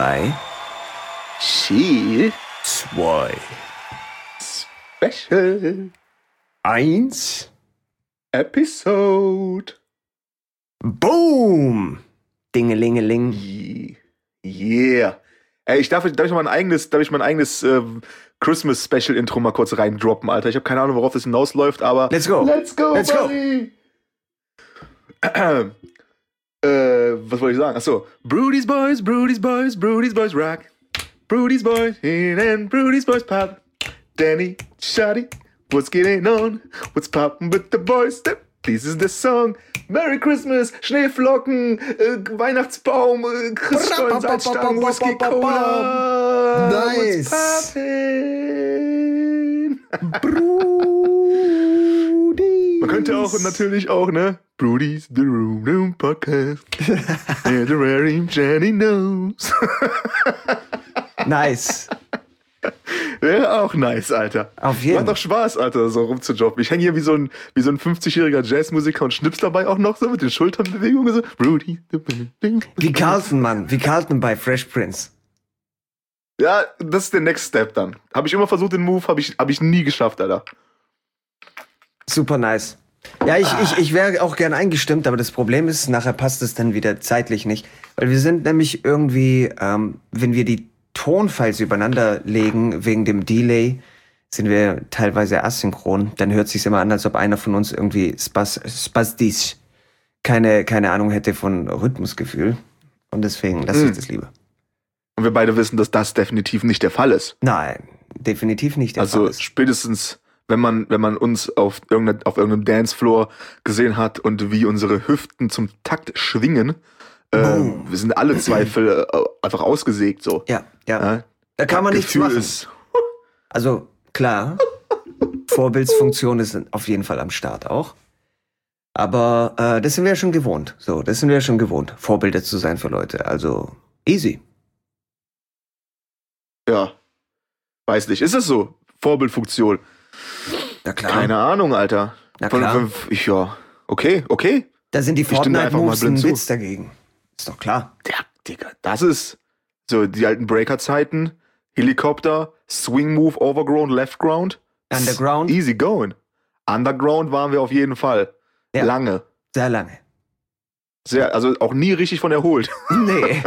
3, Chill 2, Special 1. Episode. Boom! Dingelingeling. Yeah. Ey, darf ich mein eigenes Christmas-Special-Intro mal kurz reindroppen, Alter? Ich habe keine Ahnung, worauf das hinausläuft, aber... Let's go! Let's go, Let's buddy! Was wollte ich sagen? Achso. Brody's Boys rock. Brody's Boys in and Brody's Boys pop. Danny, Shotty, what's getting on? What's poppin' with the boys? This is the song. Merry Christmas, Schneeflocken, Weihnachtsbaum, Christstollen, Salzstangen, Whisky, Cola. Nice. What's poppin'? Brody. Man könnte auch natürlich auch, ne? Brody's The Room Podcast. And the rare Jenny knows. Nice. Wäre auch nice, Alter. Auf jeden Fall. Macht doch Spaß, Alter, so rumzujobben. Ich hänge hier wie so ein 50-jähriger Jazzmusiker und schnips dabei auch noch so mit den Schulternbewegungen so. Broody. Wie Carlton, Mann. Wie Carlton bei Fresh Prince. Ja, das ist der Next Step dann. Habe ich immer versucht, den Move, hab ich nie geschafft, Alter. Super nice. Ja, ich wäre auch gern eingestimmt, aber das Problem ist, nachher passt es dann wieder zeitlich nicht. Weil wir sind nämlich irgendwie, wenn wir die Tonfiles übereinander legen, wegen dem Delay, sind wir teilweise asynchron. Dann hört es sich immer an, als ob einer von uns irgendwie spastisch keine Ahnung hätte von Rhythmusgefühl. Und deswegen lasse ich das lieber. Und wir beide wissen, dass das definitiv nicht der Fall ist. Nein, definitiv nicht der Fall. Also spätestens, wenn man uns auf irgendeinem Dancefloor gesehen hat und wie unsere Hüften zum Takt schwingen, wir sind alle Zweifel einfach ausgesägt so. Ja. Da kann man nichts machen. Also klar, Vorbildsfunktion ist auf jeden Fall am Start auch. Aber das sind wir ja schon gewohnt. Vorbilder zu sein für Leute. Also easy. Ja, weiß nicht. Ist es so? Vorbildfunktion. Na klar. Keine Ahnung, Alter. Na klar. Ja, okay. Da sind die Fortnite-Moves ein zu. Witz dagegen. Ist doch klar. Ja, Digga, das ist so die alten Breaker-Zeiten. Helikopter, Swing Move, Overground, Left Ground. Underground. Easy going. Underground waren wir auf jeden Fall. Ja. Lange. Sehr lange. Also auch nie richtig von erholt. Nee.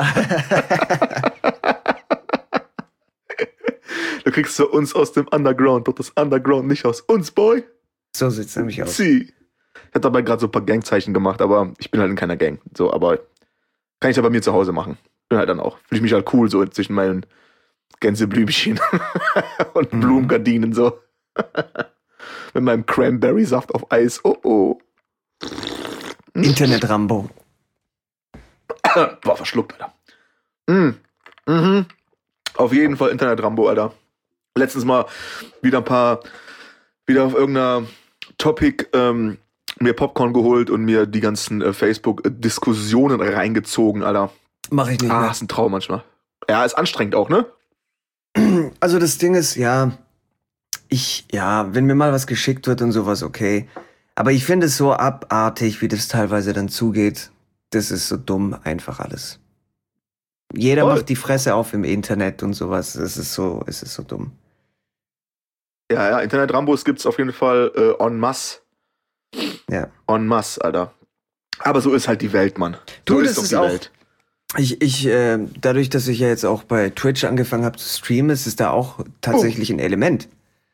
Du kriegst so uns aus dem Underground, doch das Underground nicht aus uns, Boy. So sieht's nämlich aus. Sie. Ich hab dabei gerade so ein paar Gangzeichen gemacht, aber ich bin halt in keiner Gang. So, aber kann ich ja bei mir zu Hause machen. Bin halt dann auch. Fühle ich mich halt cool so zwischen meinen Gänseblümchen und Blumengardinen so. Mit meinem Cranberry-Saft auf Eis. Oh. Internet-Rambo. War verschluckt, Alter. Auf jeden Fall Internet-Rambo, Alter. Letztens mal wieder auf irgendeiner Topic mir Popcorn geholt und mir die ganzen Facebook-Diskussionen reingezogen, Alter. Mach ich nicht mehr. Ist ein Traum manchmal. Ja, ist anstrengend auch, ne? Also das Ding ist, wenn mir mal was geschickt wird und sowas, okay. Aber ich finde es so abartig, wie das teilweise dann zugeht. Das ist so dumm, einfach alles. Jeder macht die Fresse auf im Internet und sowas. Es ist so dumm. Ja, Internet-Rambos gibt's auf jeden Fall en masse. Ja. En masse, Alter. Aber so ist halt die Welt, Mann. So ist doch die Welt. Dadurch, dass ich ja jetzt auch bei Twitch angefangen habe zu streamen, ist es da auch tatsächlich ein Element.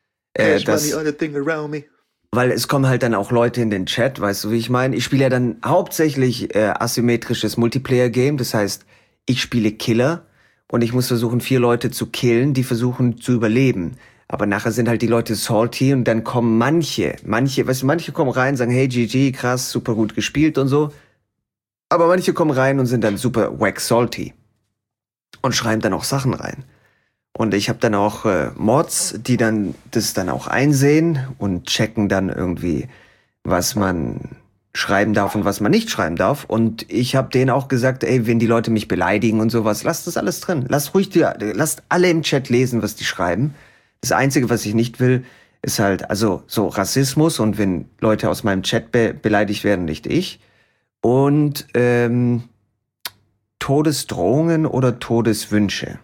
Weil es kommen halt dann auch Leute in den Chat, weißt du, wie ich meine? Ich spiele ja dann hauptsächlich asymmetrisches Multiplayer-Game, das heißt, ich spiele Killer und ich muss versuchen, 4 Leute zu killen, die versuchen zu überleben. Aber nachher sind halt die Leute salty und dann kommen manche, weißt du, manche kommen rein, sagen, hey GG, krass, super gut gespielt und so. Aber manche kommen rein und sind dann super wack salty und schreiben dann auch Sachen rein. Und ich habe dann auch Mods, die dann das dann auch einsehen und checken dann irgendwie, was man schreiben darf und was man nicht schreiben darf. Und ich habe denen auch gesagt, ey, wenn die Leute mich beleidigen und sowas, lasst das alles drin. Lasst alle im Chat lesen, was die schreiben. Das Einzige, was ich nicht will, ist halt, also so Rassismus und wenn Leute aus meinem Chat beleidigt werden, nicht ich. Und Todesdrohungen oder Todeswünsche?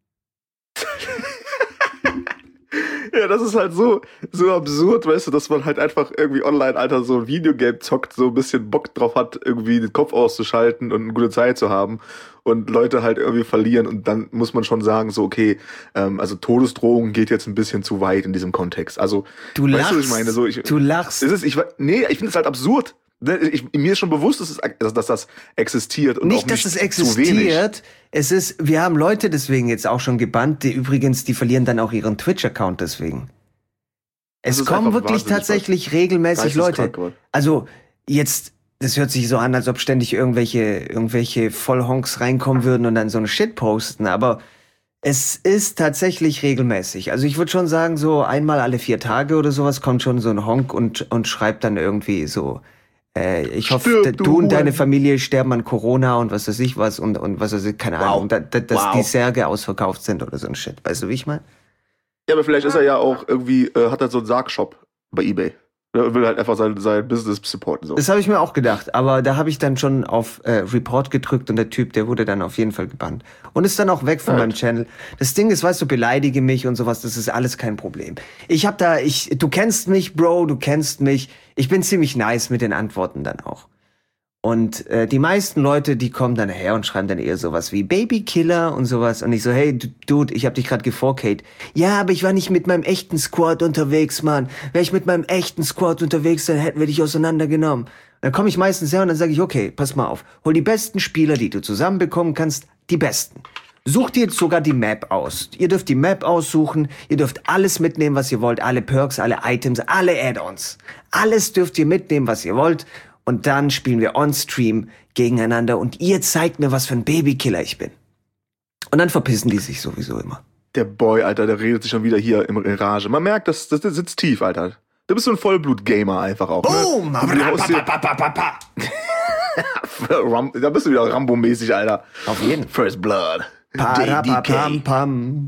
Ja, das ist halt so absurd, weißt du, dass man halt einfach irgendwie online, Alter, so ein Videogame zockt, so ein bisschen Bock drauf hat, irgendwie den Kopf auszuschalten und eine gute Zeit zu haben und Leute halt irgendwie verlieren und dann muss man schon sagen, so, okay, also Todesdrohung geht jetzt ein bisschen zu weit in diesem Kontext. Also, Du weißt du, was lachst. ich meine? So, Du lachst. ich finde es halt absurd. Mir ist schon bewusst, dass das existiert. Und Nicht, auch dass es zu wenig. existiert. Wir haben Leute deswegen jetzt auch schon gebannt, die verlieren dann auch ihren Twitch-Account deswegen. Das Es ist kommen einfach wirklich wahnsinnig tatsächlich regelmäßig Leute. Geisteskrank, Mann. Also jetzt, das hört sich so an, als ob ständig irgendwelche Vollhonks reinkommen würden und dann so einen Shit posten, aber es ist tatsächlich regelmäßig. Also ich würde schon sagen, so einmal alle 4 Tage oder sowas kommt schon so ein Honk und schreibt dann irgendwie so, ich hoffe, Stirb, du du und deine Huren. Familie sterben an Corona und was weiß ich was und was weiß ich, keine Ahnung, dass Wow. die Särge ausverkauft sind oder so ein Shit. Weißt du, wie ich meine? Ja, aber vielleicht ist er ja auch irgendwie, hat er so einen Sargshop bei eBay. Er will halt einfach sein Business supporten. So. Das habe ich mir auch gedacht, aber da habe ich dann schon auf Report gedrückt und der Typ, der wurde dann auf jeden Fall gebannt. Und ist dann auch weg von meinem Channel. Das Ding ist, weißt du, beleidige mich und sowas, das ist alles kein Problem. Du kennst mich, Bro, du kennst mich. Ich bin ziemlich nice mit den Antworten dann auch. Und die meisten Leute, die kommen dann her und schreiben dann eher sowas wie Babykiller und sowas. Und ich so, hey, Dude, ich hab dich gerade geforcade. Ja, aber ich war nicht mit meinem echten Squad unterwegs, Mann. Wäre ich mit meinem echten Squad unterwegs, dann hätten wir dich auseinandergenommen. Dann komme ich meistens her und dann sage ich, okay, pass mal auf. Hol die besten Spieler, die du zusammenbekommen kannst, die besten. Sucht ihr jetzt sogar die Map aus. Ihr dürft die Map aussuchen, ihr dürft alles mitnehmen, was ihr wollt. Alle Perks, alle Items, alle Add-ons. Alles dürft ihr mitnehmen, was ihr wollt. Und dann spielen wir on-stream gegeneinander und ihr zeigt mir, was für ein Babykiller ich bin. Und dann verpissen die sich sowieso immer. Der Boy, Alter, der redet sich schon wieder hier in Rage. Man merkt, das sitzt tief, Alter. Du bist so ein Vollblut-Gamer einfach auch. Boom! Ne? Da bist du wieder Rambo-mäßig, Alter. Auf jeden. First Blood. Parapapam, pam.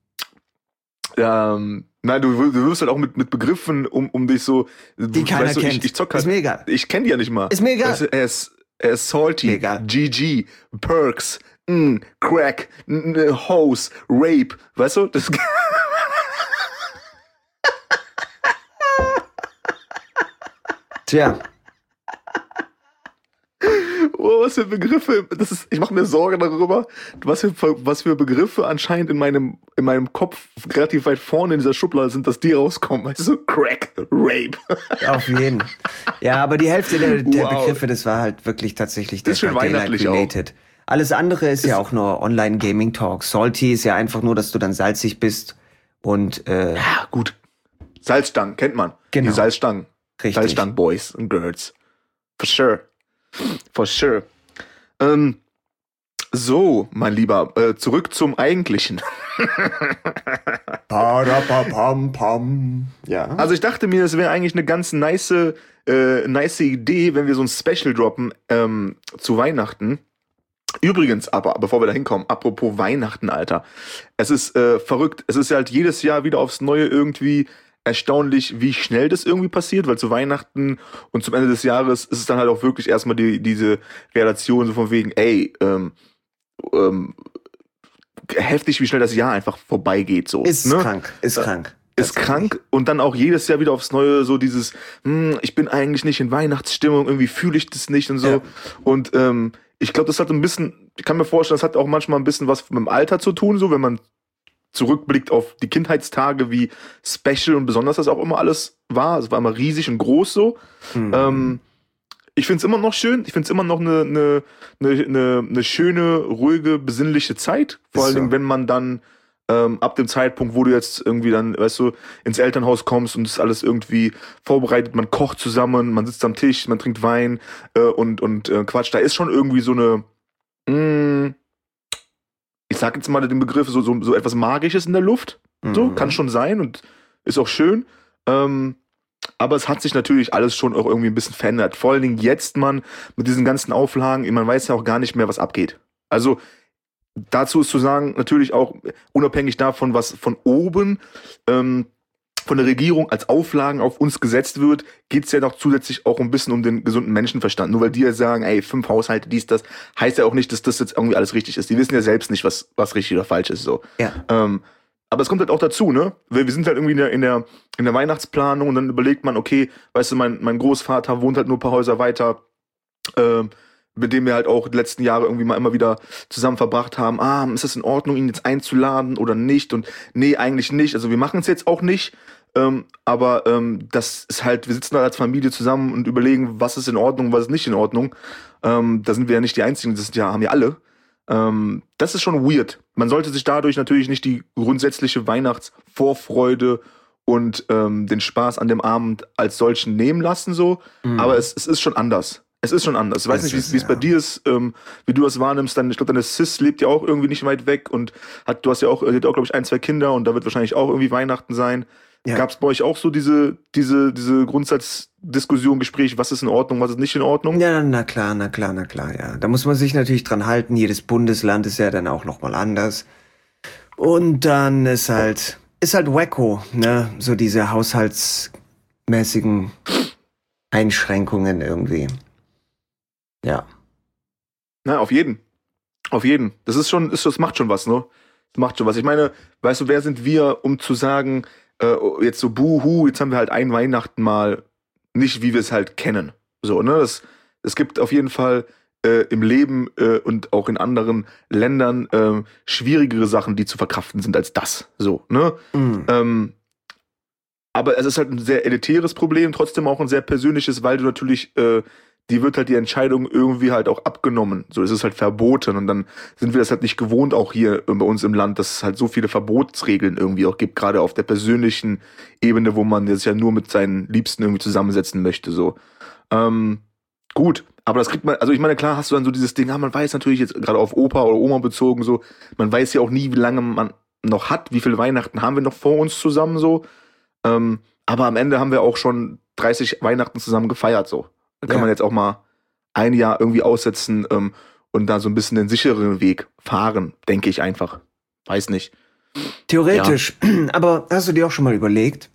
Nein, du wirst halt auch mit Begriffen um dich so. Die keiner weißt du, kennt. Ich zock halt, Ist mir egal. Ich kenn die ja nicht mal. Ist mir egal. Weißt du, er ist salty, Egal. GG, Perks, Crack, Hose, Rape. Weißt du? Das Tja, Oh, was für Begriffe. Ich mache mir Sorgen darüber, was für Begriffe anscheinend in meinem Kopf relativ weit vorne in dieser Schublade sind, dass die rauskommen. Weißt du, Crack, Rape. auf jeden. Ja, aber die Hälfte der Wow. Begriffe, das war halt wirklich tatsächlich Das ist schön weihnachtlich auch. related. Alles andere ist ja auch nur Online-Gaming-Talk. Salty ist ja einfach nur, dass du dann salzig bist und Ja, gut. Salzstangen, kennt man. Genau. Die Salzstangen. Richtig. Salzstangen Boys and Girls. For sure. For sure. So, mein Lieber, zurück zum Eigentlichen. Parapapam-pam. Ja. Also ich dachte mir, es wäre eigentlich eine ganz nice Idee, wenn wir so ein Special droppen zu Weihnachten. Übrigens, aber bevor wir da hinkommen, apropos Weihnachten, Alter. Es ist verrückt. Es ist halt jedes Jahr wieder aufs Neue irgendwie erstaunlich, wie schnell das irgendwie passiert, weil zu Weihnachten und zum Ende des Jahres ist es dann halt auch wirklich erstmal diese Relation so von wegen, ey, heftig, wie schnell das Jahr einfach vorbeigeht. So, Ist ne? krank, ist krank. Ist krank und dann auch jedes Jahr wieder aufs Neue so dieses, ich bin eigentlich nicht in Weihnachtsstimmung, irgendwie fühle ich das nicht und so. Ja. Und ich glaube, das hat ein bisschen, ich kann mir vorstellen, das hat auch manchmal ein bisschen was mit dem Alter zu tun, so wenn man zurückblickt auf die Kindheitstage, wie special und besonders das auch immer alles war. Es war immer riesig und groß so. Ich finde es immer noch schön. Ich finde es immer noch eine schöne, ruhige, besinnliche Zeit. Vor Ist allen Dingen, so. wenn man dann ab dem Zeitpunkt, wo du jetzt irgendwie dann, weißt du, ins Elternhaus kommst und es ist alles irgendwie vorbereitet, man kocht zusammen, man sitzt am Tisch, man trinkt Wein und Quatsch. Da ist schon irgendwie so eine, ich sag jetzt mal den Begriff, so etwas Magisches in der Luft. So, kann schon sein und ist auch schön. Aber es hat sich natürlich alles schon auch irgendwie ein bisschen verändert. Vor allen Dingen jetzt, man, mit diesen ganzen Auflagen, man weiß ja auch gar nicht mehr, was abgeht. Also, dazu ist zu sagen, natürlich auch unabhängig davon, was von oben von der Regierung als Auflagen auf uns gesetzt wird, geht's ja noch zusätzlich auch ein bisschen um den gesunden Menschenverstand. Nur weil die ja sagen, ey, 5 Haushalte, dies, das, heißt ja auch nicht, dass das jetzt irgendwie alles richtig ist. Die wissen ja selbst nicht, was richtig oder falsch ist, so. Ja. Aber es kommt halt auch dazu, ne? Wir sind halt irgendwie in der Weihnachtsplanung und dann überlegt man, okay, weißt du, mein Großvater wohnt halt nur ein paar Häuser weiter, mit dem wir halt auch die letzten Jahre irgendwie mal immer wieder zusammen verbracht haben. Ist das in Ordnung, ihn jetzt einzuladen oder nicht? Und nee, eigentlich nicht. Also wir machen es jetzt auch nicht. Aber das ist halt, wir sitzen da als Familie zusammen und überlegen, was ist in Ordnung, was ist nicht in Ordnung. Da sind wir ja nicht die Einzigen, haben ja alle. Das ist schon weird. Man sollte sich dadurch natürlich nicht die grundsätzliche Weihnachtsvorfreude und den Spaß an dem Abend als solchen nehmen lassen, so. Aber es ist schon anders. Es ist schon anders. Ich weiß nicht, wie es bei dir ist, wie du das wahrnimmst. Ich glaube, deine Sis lebt ja auch irgendwie nicht weit weg und du hast ja auch, glaube ich, 1, 2 Kinder und da wird wahrscheinlich auch irgendwie Weihnachten sein. Ja. Gab es bei euch auch so diese Grundsatzdiskussion, Gespräch, was ist in Ordnung, was ist nicht in Ordnung? Ja, na klar, ja. Da muss man sich natürlich dran halten. Jedes Bundesland ist ja dann auch nochmal anders. Und dann ist halt wacko, ne? So diese haushaltsmäßigen Einschränkungen irgendwie. Ja. Na, auf jeden. Das macht schon was, ne? Das macht schon was. Ich meine, weißt du, wer sind wir, um zu sagen, jetzt so buhu, jetzt haben wir halt ein Weihnachten mal nicht, wie wir es halt kennen. So, ne? Es gibt auf jeden Fall im Leben und auch in anderen Ländern schwierigere Sachen, die zu verkraften sind als das. So, ne? Aber es ist halt ein sehr elitäres Problem, trotzdem auch ein sehr persönliches, weil du natürlich die wird halt die Entscheidung irgendwie halt auch abgenommen. So, es ist halt verboten und dann sind wir das halt nicht gewohnt, auch hier bei uns im Land, dass es halt so viele Verbotsregeln irgendwie auch gibt, gerade auf der persönlichen Ebene, wo man jetzt ja nur mit seinen Liebsten irgendwie zusammensetzen möchte, so. Gut, aber das kriegt man, also ich meine, klar hast du dann so dieses Ding, man weiß natürlich jetzt gerade auf Opa oder Oma bezogen, so, man weiß ja auch nie, wie lange man noch hat, wie viele Weihnachten haben wir noch vor uns zusammen, so. Aber am Ende haben wir auch schon 30 Weihnachten zusammen gefeiert, so. Da kann man jetzt auch mal ein Jahr irgendwie aussetzen und da so ein bisschen den sicheren Weg fahren, denke ich einfach. Weiß nicht. Theoretisch. Ja. Aber hast du dir auch schon mal überlegt,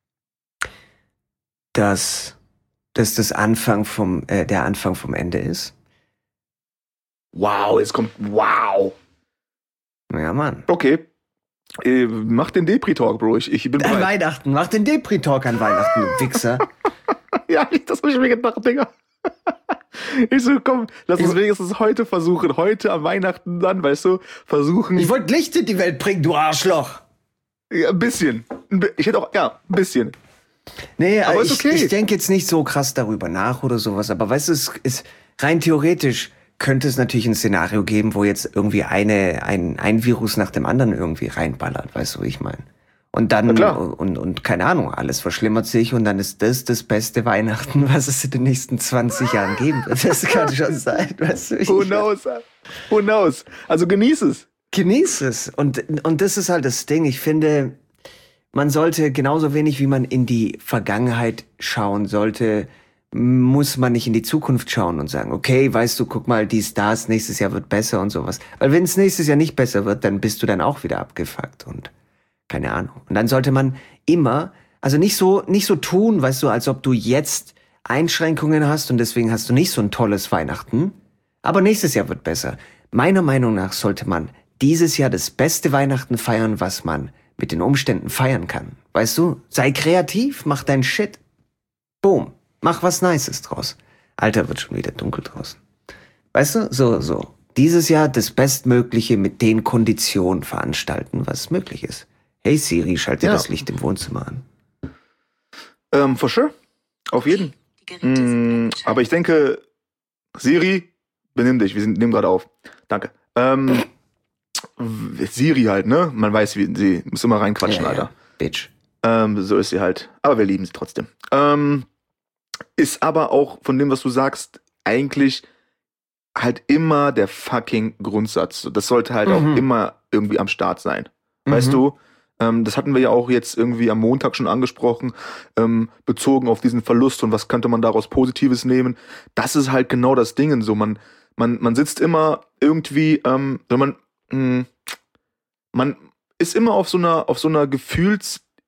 dass das der Anfang vom Ende ist? Wow, jetzt kommt wow. Ja, Mann. Okay. Mach den Depri-Talk, Bro. Ich bin bereit. An Weihnachten. Mach den Depri-Talk an Weihnachten, du Wichser. Ja, das hab ich mir gedacht, Digga. Ich so, komm, lass uns wenigstens heute versuchen. Heute am Weihnachten dann, weißt du, versuchen. Ich wollte Licht in die Welt bringen, du Arschloch. Ja, ein bisschen. Ich hätte auch, ja, ein bisschen. Nee, aber ist okay. Ich denke jetzt nicht so krass darüber nach oder sowas. Aber weißt du, es ist rein theoretisch könnte es natürlich ein Szenario geben, wo jetzt irgendwie ein Virus nach dem anderen irgendwie reinballert. Weißt du, wie ich meine? Und dann, und keine Ahnung, alles verschlimmert sich und dann ist das beste Weihnachten, was es in den nächsten 20 Jahren geben wird. Das kann schon sein, weißt du? Who knows? Also genieß es. Genieß es. Und das ist halt das Ding. Ich finde, man sollte genauso wenig, wie man in die Vergangenheit schauen sollte, muss man nicht in die Zukunft schauen und sagen, okay, weißt du, guck mal, nächstes Jahr wird besser und sowas. Weil wenn es nächstes Jahr nicht besser wird, dann bist du dann auch wieder abgefuckt und keine Ahnung. Und dann sollte man immer, also nicht so tun, weißt du, als ob du jetzt Einschränkungen hast und deswegen hast du nicht so ein tolles Weihnachten. Aber nächstes Jahr wird besser. Meiner Meinung nach sollte man dieses Jahr das beste Weihnachten feiern, was man mit den Umständen feiern kann. Weißt du, sei kreativ, mach dein Shit. Boom, mach was Nices draus. Alter, wird schon wieder dunkel draußen. Weißt du, so. Dieses Jahr das Bestmögliche mit den Konditionen veranstalten, was möglich ist. Hey Siri, schalte das Licht im Wohnzimmer an. For sure. Auf jeden. Aber ich denke, Siri, benimm dich, wir nehmen gerade auf. Danke. Siri halt, ne? Man weiß, wie sie muss immer reinquatschen, Alter. Ja. Bitch. So ist sie halt. Aber wir lieben sie trotzdem. Ist aber auch von dem, was du sagst, eigentlich halt immer der fucking Grundsatz. Das sollte halt auch immer irgendwie am Start sein. Weißt du? Das hatten wir ja auch jetzt irgendwie am Montag schon angesprochen, bezogen auf diesen Verlust und was könnte man daraus Positives nehmen. Das ist halt genau das Ding. So, man sitzt immer irgendwie, man ist immer auf so einer Gefühlsebene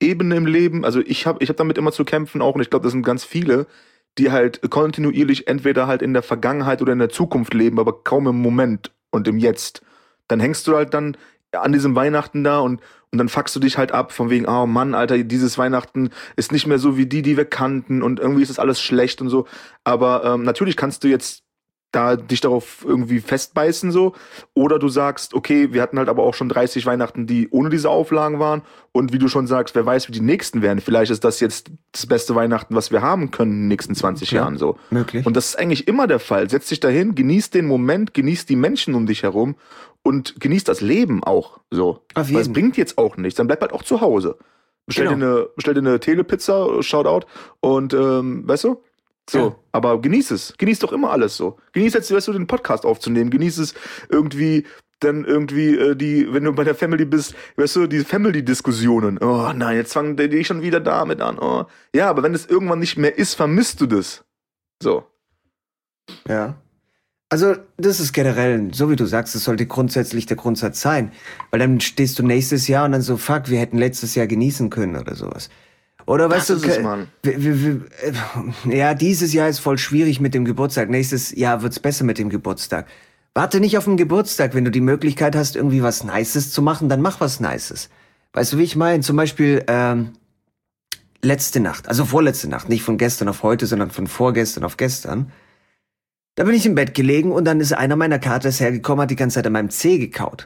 Ebene im Leben, also ich hab damit immer zu kämpfen auch, und ich glaube, das sind ganz viele, die halt kontinuierlich entweder halt in der Vergangenheit oder in der Zukunft leben, aber kaum im Moment und im Jetzt. Dann hängst du halt dann an diesem Weihnachten da und dann fuckst du dich halt ab von wegen, oh Mann, Alter, dieses Weihnachten ist nicht mehr so wie die wir kannten und irgendwie ist das alles schlecht und so. Aber natürlich kannst du jetzt da dich darauf irgendwie festbeißen so. Oder du sagst, okay, wir hatten halt aber auch schon 30 Weihnachten, die ohne diese Auflagen waren. Und wie du schon sagst, wer weiß, wie die nächsten werden. Vielleicht ist das jetzt das beste Weihnachten, was wir haben können in den nächsten 20 Jahren so. Möglich. Und das ist eigentlich immer der Fall. Setz dich dahin, genieß den Moment, genieß die Menschen um dich herum und genieß das Leben auch so. Auf Weil es jeden. bringt jetzt auch nichts. Dann bleib halt auch zu Hause. Bestell Genau. dir eine Telepizza, Shoutout. Und weißt du? So, Ja. aber genieß es. Genieß doch immer alles so. Genieß jetzt, weißt du, den Podcast aufzunehmen. Genieß es irgendwie, dann irgendwie, wenn du bei der Family bist, weißt du, die Family-Diskussionen. Oh nein, jetzt fangen die schon wieder damit an. Oh. Ja, aber wenn es irgendwann nicht mehr ist, vermisst du das. So. Ja. Also, das ist generell, so wie du sagst, das sollte grundsätzlich der Grundsatz sein. Weil dann stehst du nächstes Jahr und dann so, fuck, wir hätten letztes Jahr genießen können oder sowas. Oder weißt Das du, ist es, Mann. Ja, dieses Jahr ist voll schwierig mit dem Geburtstag. Nächstes Jahr wird's besser mit dem Geburtstag. Warte nicht auf den Geburtstag. Wenn du die Möglichkeit hast, irgendwie was Nices zu machen, dann mach was Nices. Weißt du, wie ich meine? Zum Beispiel, letzte Nacht, also vorletzte Nacht, nicht von gestern auf heute, sondern von vorgestern auf gestern. Da bin ich im Bett gelegen und dann ist einer meiner Kater hergekommen, hat die ganze Zeit an meinem Zeh gekaut.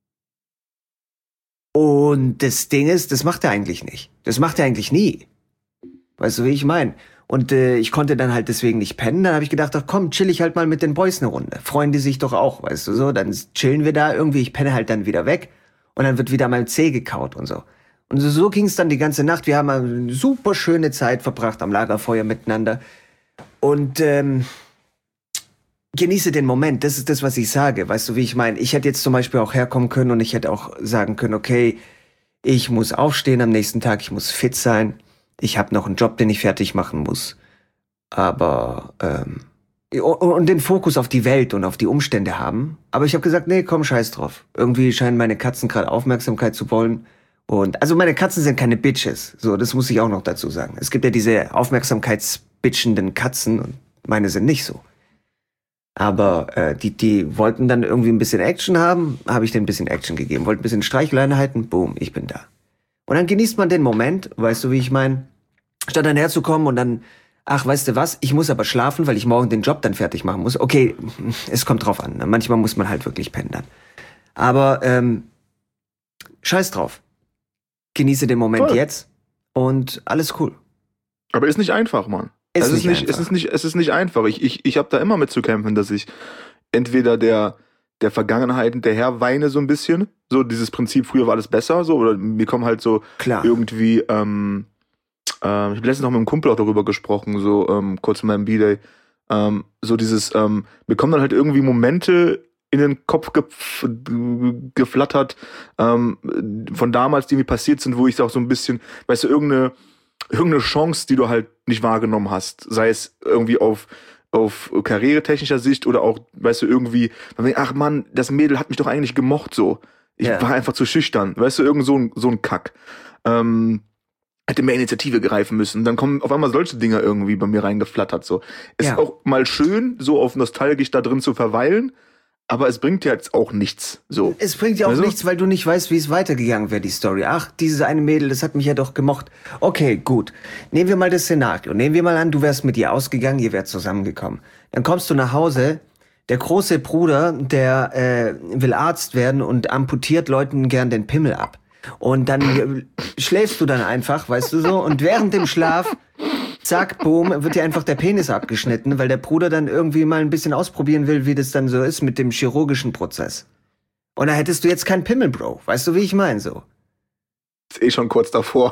Und das Ding ist, das macht er eigentlich nicht. Das macht er eigentlich nie. Weißt du, wie ich meine? Und ich konnte dann halt deswegen nicht pennen. Dann habe ich gedacht, ach komm, chill ich halt mal mit den Boys eine Runde. Freuen die sich doch auch, weißt du so. Dann chillen wir da irgendwie, ich penne halt dann wieder weg. Und dann wird wieder an meinem Zeh gekaut und so. Und so ging es dann die ganze Nacht. Wir haben eine super schöne Zeit verbracht am Lagerfeuer miteinander. Und genieße den Moment, das ist das, was ich sage. Weißt du, wie ich meine? Ich hätte jetzt zum Beispiel auch herkommen können und ich hätte auch sagen können, okay, ich muss aufstehen am nächsten Tag, ich muss fit sein, ich habe noch einen Job, den ich fertig machen muss. Aber, und den Fokus auf die Welt und auf die Umstände haben. Aber ich habe gesagt, nee, komm, scheiß drauf. Irgendwie scheinen meine Katzen gerade Aufmerksamkeit zu wollen. Und, also meine Katzen sind keine Bitches. So, das muss ich auch noch dazu sagen. Es gibt ja diese aufmerksamkeitsbitchenden Katzen und meine sind nicht so. Aber die wollten dann irgendwie ein bisschen Action haben, habe ich denen ein bisschen Action gegeben. Wollten ein bisschen Streicheleinheiten, boom, ich bin da. Und dann genießt man den Moment, weißt du, wie ich meine? Statt dann herzukommen und dann, ach, weißt du was, ich muss aber schlafen, weil ich morgen den Job dann fertig machen muss. Okay, es kommt drauf an. Manchmal muss man halt wirklich pennen dann. Aber scheiß drauf. Genieße den Moment Voll. jetzt und alles cool. Aber ist nicht einfach, Mann. Es ist nicht einfach. Ich habe da immer mit zu kämpfen, dass ich entweder der Vergangenheit hinterher weine so ein bisschen. So dieses Prinzip, früher war alles besser, so, oder mir kommen halt so Klar. irgendwie, ich habe letztens noch mit einem Kumpel auch darüber gesprochen, so kurz in meinem B-Day, so dieses, mir kommen dann halt irgendwie Momente in den Kopf geflattert, von damals, die mir passiert sind, wo ich auch so ein bisschen, weißt du, irgendeine Chance, die du halt nicht wahrgenommen hast, sei es irgendwie auf karrieretechnischer Sicht oder auch, weißt du, irgendwie, ach Mann, das Mädel hat mich doch eigentlich gemocht, so. Ich war einfach zu schüchtern, weißt du, irgend so ein Kack. Hätte mehr Initiative greifen müssen. Dann kommen auf einmal solche Dinger irgendwie bei mir reingeflattert, so. Ist auch mal schön, so auf nostalgisch da drin zu verweilen, aber es bringt ja jetzt auch nichts, so. Es bringt ja auch nichts, weil du nicht weißt, wie es weitergegangen wäre, die Story. Ach, dieses eine Mädel, das hat mich ja doch gemocht. Okay, gut. Nehmen wir mal das Szenario. Nehmen wir mal an, du wärst mit ihr ausgegangen, ihr wärt zusammengekommen. Dann kommst du nach Hause, der große Bruder, der will Arzt werden und amputiert Leuten gern den Pimmel ab. Und dann schläfst du dann einfach, weißt du so, und während dem Schlaf, zack, boom, wird dir einfach der Penis abgeschnitten, weil der Bruder dann irgendwie mal ein bisschen ausprobieren will, wie das dann so ist mit dem chirurgischen Prozess. Und da hättest du jetzt keinen Pimmel, Bro. Weißt du, wie ich meine so? Ist eh schon kurz davor.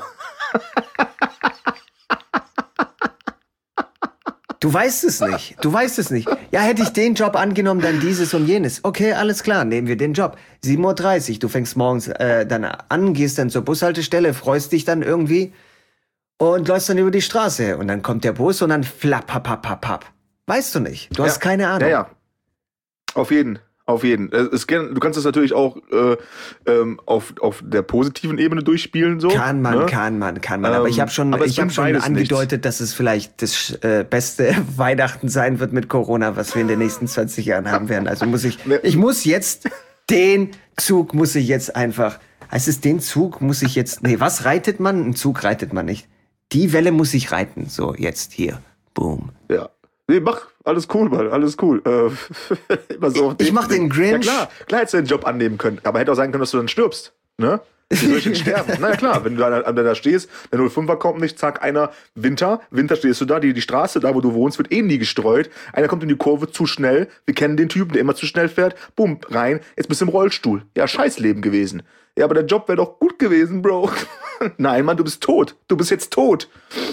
Du weißt es nicht. Du weißt es nicht. Ja, hätte ich den Job angenommen, dann dieses und jenes. Okay, alles klar, nehmen wir den Job. 7:30 Uhr, du fängst morgens dann an, gehst dann zur Bushaltestelle, freust dich dann irgendwie und läufst dann über die Straße. Und dann kommt der Bus und dann flapp, papp, papp, papp. Weißt du nicht. Du hast keine Ahnung. Ja. Auf jeden. Auf jeden. Du kannst das natürlich auch auf der positiven Ebene durchspielen. So, Kann man. Aber ich habe schon angedeutet, nichts, dass es vielleicht das beste Weihnachten sein wird mit Corona, was wir in den nächsten 20 Jahren haben werden. Also was reitet man? Einen Zug reitet man nicht. Die Welle muss ich reiten. So, jetzt hier. Boom. Ja. Nee, mach, alles cool, Mann, alles cool. Immer so ich mach den Grinch. Ja klar hättest du den Job annehmen können, aber hätte auch sein können, dass du dann stirbst, ne? Wie soll ich denn sterben? Na ja, klar, wenn du da stehst, der 05er kommt nicht, zack, Winter stehst du da, die Straße, da wo du wohnst, wird eh nie gestreut. Einer kommt in die Kurve zu schnell, wir kennen den Typen, der immer zu schnell fährt, bumm, rein, jetzt bist du im Rollstuhl. Ja, Scheißleben gewesen. Ja, aber der Job wäre doch gut gewesen, Bro. Nein, Mann, du bist tot. Du bist jetzt tot.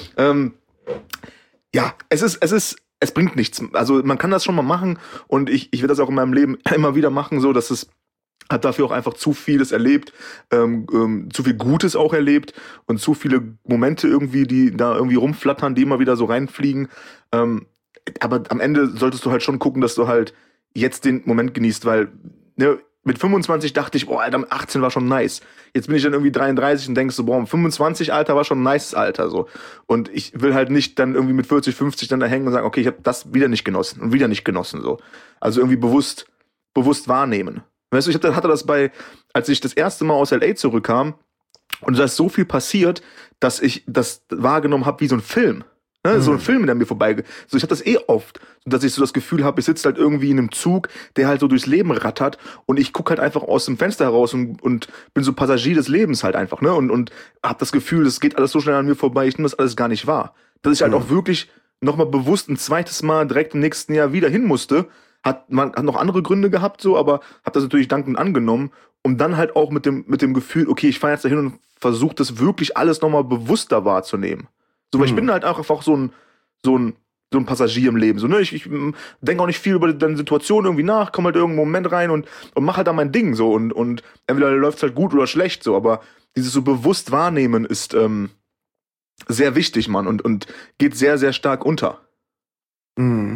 Ja, es bringt nichts. Also man kann das schon mal machen und ich werde das auch in meinem Leben immer wieder machen, so dass es hat dafür auch einfach zu vieles erlebt, zu viel Gutes auch erlebt und zu viele Momente irgendwie, die da irgendwie rumflattern, die immer wieder so reinfliegen. Aber am Ende solltest du halt schon gucken, dass du halt jetzt den Moment genießt, weil ne, mit 25 dachte ich, Alter, mit 18 war schon nice. Jetzt bin ich dann irgendwie 33 und denkst so, 25, Alter, war schon ein nices Alter, so. Und ich will halt nicht dann irgendwie mit 40, 50 dann da hängen und sagen, okay, ich habe das wieder nicht genossen und wieder nicht genossen, so. Also irgendwie bewusst wahrnehmen. Weißt du, ich hatte das als ich das erste Mal aus LA zurückkam und da ist so viel passiert, dass ich das wahrgenommen habe wie so ein Film. Ne, so ein Film, der mir vorbeigeht. So, ich hatte das oft, dass ich so das Gefühl habe, ich sitze halt irgendwie in einem Zug, der halt so durchs Leben rattert und ich gucke halt einfach aus dem Fenster heraus und bin so Passagier des Lebens halt einfach, ne? Und habe das Gefühl, das geht alles so schnell an mir vorbei, ich nehme das alles gar nicht wahr. Dass ich halt auch wirklich nochmal bewusst ein zweites Mal direkt im nächsten Jahr wieder hin musste, hat noch andere Gründe gehabt, so, aber habe das natürlich dankend angenommen, um dann halt auch mit dem Gefühl, okay, ich fahre jetzt dahin und versuche das wirklich alles nochmal bewusster wahrzunehmen. So, weil ich bin halt einfach so ein Passagier im Leben. So, ne? Ich denke auch nicht viel über deine Situation irgendwie nach, komme halt irgendeinen Moment rein und mach halt da mein Ding so und entweder läuft's halt gut oder schlecht so, aber dieses so bewusst wahrnehmen ist sehr wichtig, Mann, und geht sehr, sehr stark unter. Mhm.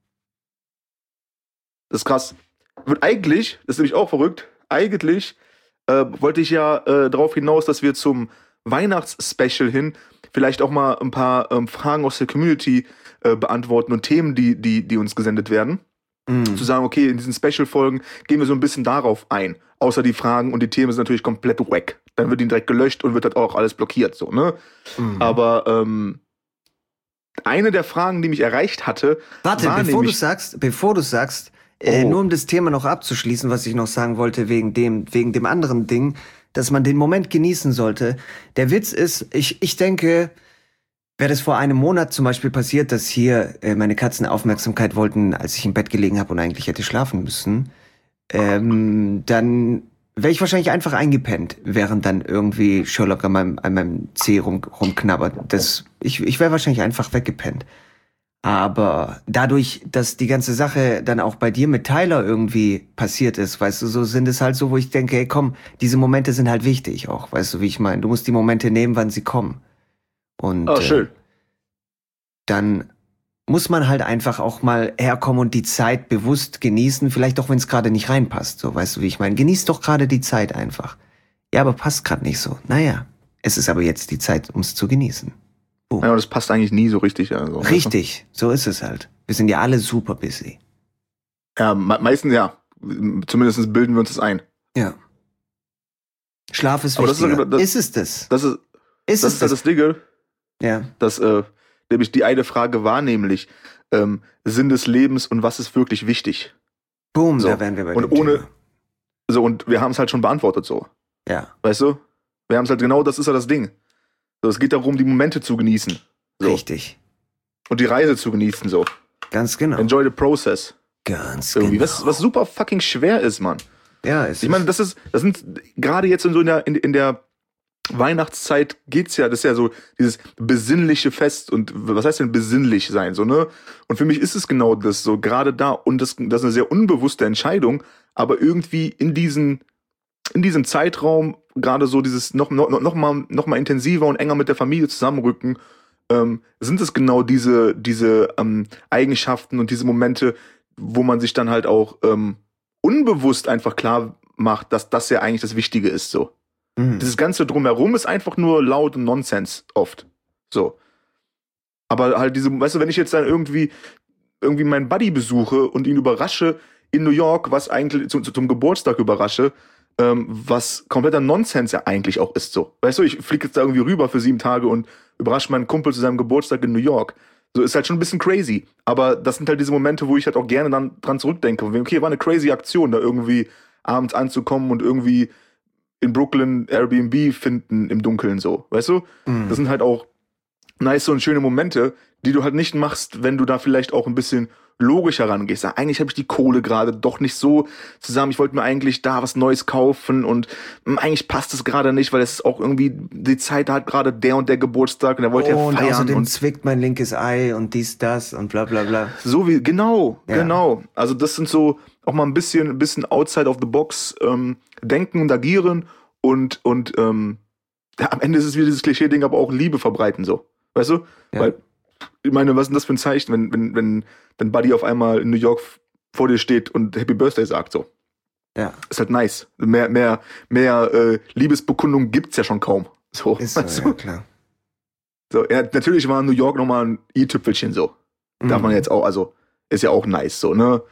Das ist krass. Das ist nämlich auch verrückt, eigentlich wollte ich ja darauf hinaus, dass wir zum Weihnachtsspecial hin vielleicht auch mal ein paar Fragen aus der Community beantworten und Themen, die uns gesendet werden. Zu sagen, okay, in diesen Special-Folgen gehen wir so ein bisschen darauf ein. Außer die Fragen und die Themen sind natürlich komplett wack. Dann wird die direkt gelöscht und wird halt auch alles blockiert, so, ne? Aber eine der Fragen, die mich erreicht hatte, warte, bevor du sagst, nur um das Thema noch abzuschließen, was ich noch sagen wollte, wegen dem anderen Ding, dass man den Moment genießen sollte. Der Witz ist, ich denke, wäre das vor einem Monat zum Beispiel passiert, dass hier meine Katzen Aufmerksamkeit wollten, als ich im Bett gelegen habe und eigentlich hätte schlafen müssen, dann wäre ich wahrscheinlich einfach eingepennt, während dann irgendwie Sherlock an meinem Zeh rumknabbert. Ich wäre wahrscheinlich einfach weggepennt. Aber dadurch, dass die ganze Sache dann auch bei dir mit Tyler irgendwie passiert ist, weißt du, so sind es halt so, wo ich denke, hey komm, diese Momente sind halt wichtig auch, weißt du, wie ich meine. Du musst die Momente nehmen, wann sie kommen. Und schön. Dann muss man halt einfach auch mal herkommen und die Zeit bewusst genießen, vielleicht auch wenn es gerade nicht reinpasst, so, weißt du, wie ich meine. Genieß doch gerade die Zeit einfach. Ja, aber passt gerade nicht so. Naja, es ist aber jetzt die Zeit, um es zu genießen. Ja, aber das passt eigentlich nie so richtig. Also, richtig, so ist es halt. Wir sind ja alle super busy. Ja, meistens ja. Zumindest bilden wir uns das ein. Ja. Schlaf ist wichtiger. Ist es das? Das ist das Ding. Ja. Das, nämlich die eine Frage war nämlich, Sinn des Lebens und was ist wirklich wichtig? Boom, so. Da wären wir bei und dem ohne Thema. So, und wir haben es halt schon beantwortet so. Ja. Weißt du? Wir haben es halt genau, das ist ja das Ding. So, es geht darum, die Momente zu genießen. So. Richtig. Und die Reise zu genießen, so. Ganz genau. Enjoy the process. Ganz irgendwie. genau. Was super fucking schwer ist, Mann. Ja, ich meine, das sind gerade jetzt in der Weihnachtszeit geht's ja, das ist ja so dieses besinnliche Fest und was heißt denn besinnlich sein, so, ne? Und für mich ist es genau das, so gerade da und das ist eine sehr unbewusste Entscheidung, aber irgendwie in diesem Zeitraum gerade so dieses noch mal intensiver und enger mit der Familie zusammenrücken, sind es genau diese Eigenschaften und diese Momente, wo man sich dann halt auch unbewusst einfach klar macht, dass das ja eigentlich das Wichtige ist, so. Dieses Ganze drumherum ist einfach nur laut und Nonsens oft, so. Aber halt weißt du, wenn ich jetzt dann irgendwie meinen Buddy besuche und ihn überrasche in New York, was eigentlich zum Geburtstag überrasche, was kompletter Nonsens ja eigentlich auch ist, so. Weißt du, ich fliege jetzt da irgendwie rüber für 7 Tage und überrasche meinen Kumpel zu seinem Geburtstag in New York. So, ist halt schon ein bisschen crazy. Aber das sind halt diese Momente, wo ich halt auch gerne dann dran zurückdenke. Okay, war eine crazy Aktion, da irgendwie abends anzukommen und irgendwie in Brooklyn Airbnb finden im Dunkeln, so. Weißt du? Das sind halt auch nice und schöne Momente, die du halt nicht machst, wenn du da vielleicht auch ein bisschen logischer rangehst. Eigentlich habe ich die Kohle gerade doch nicht so zusammen. Ich wollte mir eigentlich da was Neues kaufen und eigentlich passt es gerade nicht, weil es ist auch irgendwie, die Zeit hat gerade der und der Geburtstag und er wollte ja feiern. Und außerdem zwickt mein linkes Ei und dies, das und bla bla bla. So wie, genau. Also das sind so auch mal ein bisschen outside of the box denken und agieren und am Ende ist es wieder dieses Klischee-Ding, aber auch Liebe verbreiten, so. Weißt du? Ja. Weil, ich meine, was ist denn das für ein Zeichen, wenn dein Buddy auf einmal in New York vor dir steht und Happy Birthday sagt, so. Ja. Ist halt nice. Mehr Liebesbekundung gibt's ja schon kaum. So. Ist so, ja, klar. So, ja, natürlich war New York nochmal ein i-Tüpfelchen, so. Darf man jetzt auch, also, ist ja auch nice, so, ne?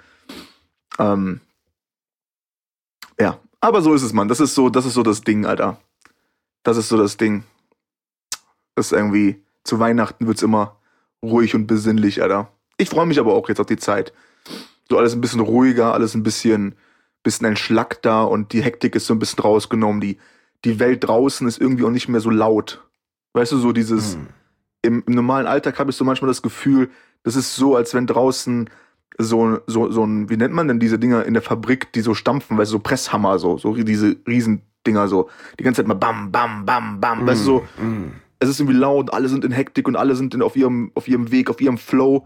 Ja. Aber so ist es, Mann. Das ist so das Ding, Alter. Das ist so das Ding. Das ist irgendwie, zu Weihnachten wird's immer ruhig und besinnlich, Alter. Ich freue mich aber auch jetzt auf die Zeit. So alles ein bisschen ruhiger, alles ein bisschen entschlackter und die Hektik ist so ein bisschen rausgenommen. Die Welt draußen ist irgendwie auch nicht mehr so laut. Weißt du, so dieses, im normalen Alltag habe ich so manchmal das Gefühl, das ist so, als wenn draußen so ein, wie nennt man denn diese Dinger in der Fabrik, die so stampfen, weißt du, so Presshammer, so diese Riesendinger, so, die ganze Zeit mal bam, bam, bam, bam, weißt du, so, es ist irgendwie laut, alle sind in Hektik und alle sind auf ihrem Weg, auf ihrem Flow,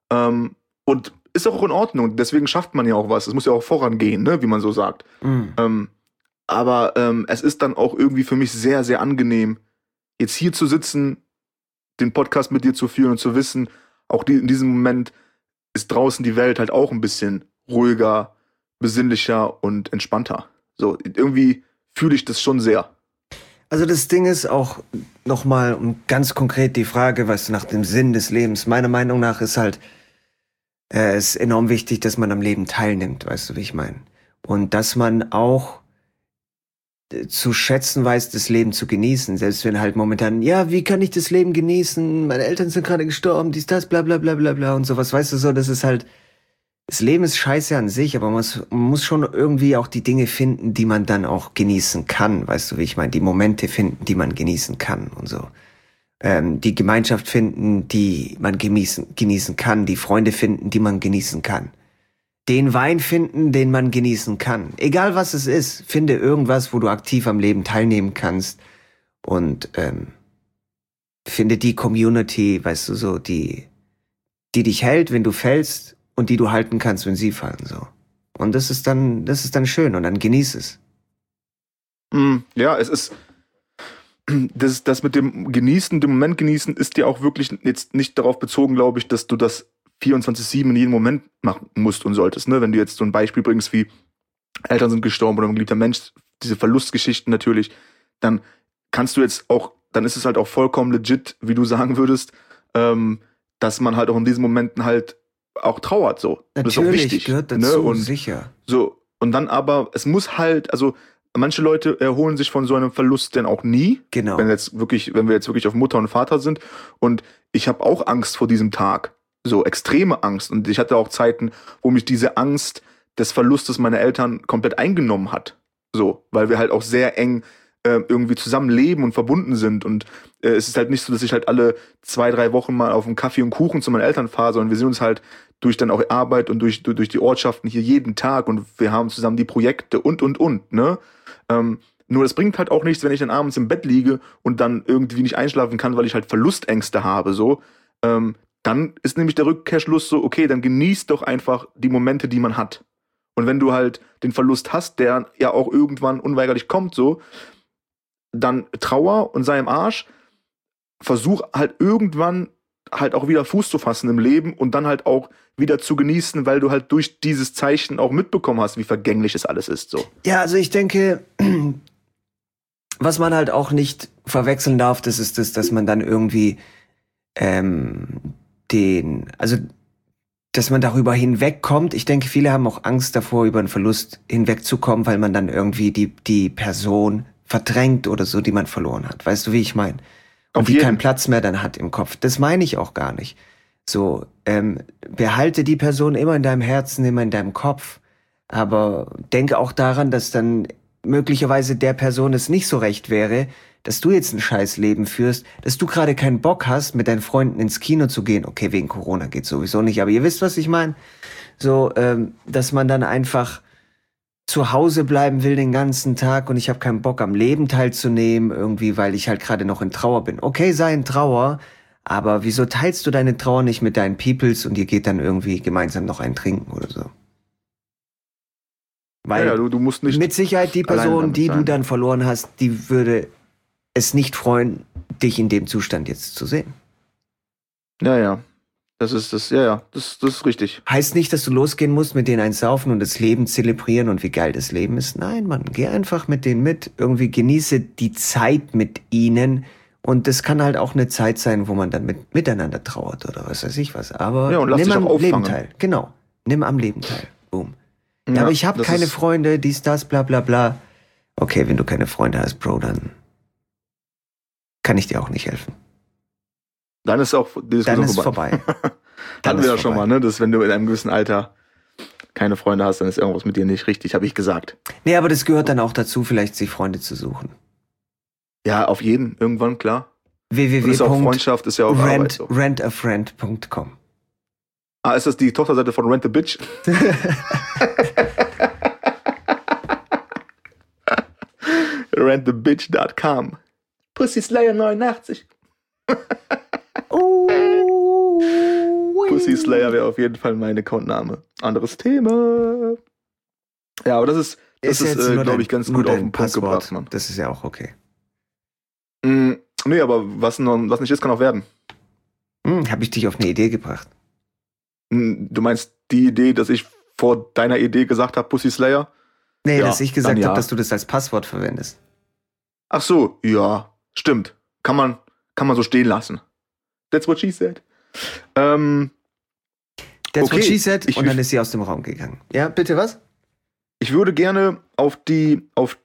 und ist auch in Ordnung, deswegen schafft man ja auch was, es muss ja auch vorangehen, ne, wie man so sagt. Aber es ist dann auch irgendwie für mich sehr, sehr angenehm, jetzt hier zu sitzen, den Podcast mit dir zu führen und zu wissen, auch in diesem Moment ist draußen die Welt halt auch ein bisschen ruhiger, besinnlicher und entspannter. So, irgendwie fühle ich das schon sehr. Also das Ding ist auch nochmal ganz konkret die Frage, weißt du, nach dem Sinn des Lebens. Meiner Meinung nach ist halt, es ist enorm wichtig, dass man am Leben teilnimmt, weißt du, wie ich meine. Und dass man auch zu schätzen weiß, das Leben zu genießen. Selbst wenn halt momentan, ja, wie kann ich das Leben genießen? Meine Eltern sind gerade gestorben, dies, das, bla bla bla bla bla und sowas. Weißt du so, das ist halt, das Leben ist scheiße an sich, aber man muss schon irgendwie auch die Dinge finden, die man dann auch genießen kann. Weißt du, wie ich meine? Die Momente finden, die man genießen kann und so. Die Gemeinschaft finden, die man genießen kann. Die Freunde finden, die man genießen kann. Den Wein finden, den man genießen kann. Egal was es ist, finde irgendwas, wo du aktiv am Leben teilnehmen kannst. Und finde die Community, weißt du, so, die dich hält, wenn du fällst und die du halten kannst, wenn sie fallen. So. Und das ist dann schön und dann genieß es. Ja, es ist das mit dem Genießen, dem Moment genießen, ist ja auch wirklich jetzt nicht darauf bezogen, glaube ich, dass du das 24/7 in jedem Moment machen musst und solltest, ne? Wenn du jetzt so ein Beispiel bringst wie Eltern sind gestorben oder ein geliebter Mensch, diese Verlustgeschichten natürlich, dann kannst du jetzt auch, dann ist es halt auch vollkommen legit, wie du sagen würdest, dass man halt auch in diesen Momenten halt auch trauert, so. Natürlich, das ist auch wichtig, gehört dazu, ne? Und sicher. So, und dann aber, es muss halt, also manche Leute erholen sich von so einem Verlust denn auch nie. Genau. Wenn wir jetzt wirklich auf Mutter und Vater sind. Und ich habe auch Angst vor diesem Tag. So extreme Angst. Und ich hatte auch Zeiten, wo mich diese Angst des Verlustes meiner Eltern komplett eingenommen hat. So, weil wir halt auch sehr eng irgendwie zusammen leben und verbunden sind. Und es ist halt nicht so, dass ich halt alle 2-3 Wochen mal auf einen Kaffee und Kuchen zu meinen Eltern fahre, sondern wir sehen uns halt durch dann auch Arbeit und durch die Ortschaften hier jeden Tag und wir haben zusammen die Projekte und, ne? Nur das bringt halt auch nichts, wenn ich dann abends im Bett liege und dann irgendwie nicht einschlafen kann, weil ich halt Verlustängste habe, so. Dann ist nämlich der Rückkehrschluss so, okay, dann genieß doch einfach die Momente, die man hat. Und wenn du halt den Verlust hast, der ja auch irgendwann unweigerlich kommt, so, dann trauer und sei im Arsch, versuch halt irgendwann halt auch wieder Fuß zu fassen im Leben und dann halt auch wieder zu genießen, weil du halt durch dieses Zeichen auch mitbekommen hast, wie vergänglich es alles ist. So. Ja, also ich denke, was man halt auch nicht verwechseln darf, das ist das, dass man dann irgendwie dass man darüber hinwegkommt. Ich denke, viele haben auch Angst davor, über einen Verlust hinwegzukommen, weil man dann irgendwie die Person verdrängt oder so, die man verloren hat. Weißt du, wie ich meine? Und die keinen Platz mehr dann hat im Kopf. Das meine ich auch gar nicht. So, behalte die Person immer in deinem Herzen, immer in deinem Kopf. Aber denke auch daran, dass dann möglicherweise der Person es nicht so recht wäre, dass du jetzt ein scheiß Leben führst, dass du gerade keinen Bock hast, mit deinen Freunden ins Kino zu gehen. Okay, wegen Corona geht's sowieso nicht, aber ihr wisst, was ich meine. So, dass man dann einfach zu Hause bleiben will den ganzen Tag und ich habe keinen Bock, am Leben teilzunehmen, irgendwie, weil ich halt gerade noch in Trauer bin. Okay, sei in Trauer, aber wieso teilst du deine Trauer nicht mit deinen Peoples und ihr geht dann irgendwie gemeinsam noch einen trinken oder so? Weil ja, du musst nicht mit Sicherheit die Person, die du dann verloren hast, die würde es nicht freuen, dich in dem Zustand jetzt zu sehen. Ja. Das ist richtig. Heißt nicht, dass du losgehen musst, mit denen eins saufen und das Leben zelebrieren und wie geil das Leben ist. Nein, Mann, geh einfach mit denen mit. Irgendwie genieße die Zeit mit ihnen. Und das kann halt auch eine Zeit sein, wo man dann miteinander trauert oder was weiß ich was. Aber ja, und lass nimm dich am auch Leben auffangen. teil. Genau, nimm am Leben teil. Boom. Ja, Ja, aber ich habe das keine ist- Freunde, dies, das, bla bla bla. Okay, wenn du keine Freunde hast, Bro, dann kann ich dir auch nicht helfen. Dann ist auch die Diskussion Dann ist vorbei. Hatten wir ja schon mal, ne? Dass wenn du in einem gewissen Alter keine Freunde hast, dann ist irgendwas mit dir nicht richtig, habe ich gesagt. Nee, aber das gehört dann auch dazu, vielleicht sich Freunde zu suchen. Ja, auf jeden, irgendwann, klar. Und ist auch Freundschaft, ist ja auch Arbeit. So. rentafriend.com. Ah, ist das die Tochterseite von Rent the Bitch? rentthebitch.com. Pussy Slayer 89. Pussy Slayer wäre auf jeden Fall mein Accountname. Anderes Thema. Ja, aber das ist glaube ich, ganz gut auf den Punkt gebracht, Mann. Das ist ja auch okay. Nee, aber was nicht ist, kann auch werden. Habe ich dich auf eine Idee gebracht? Du meinst die Idee, dass ich vor deiner Idee gesagt habe, Pussy Slayer? Nee, Ja, dass ich gesagt dann habe, ja. dass du das als Passwort verwendest. Ach so, ja, stimmt. Kann man so stehen lassen. That's what she said. That's Okay, what she said. ich- Und dann ist sie aus dem Raum gegangen. Ja, bitte was? Ich würde gerne auf die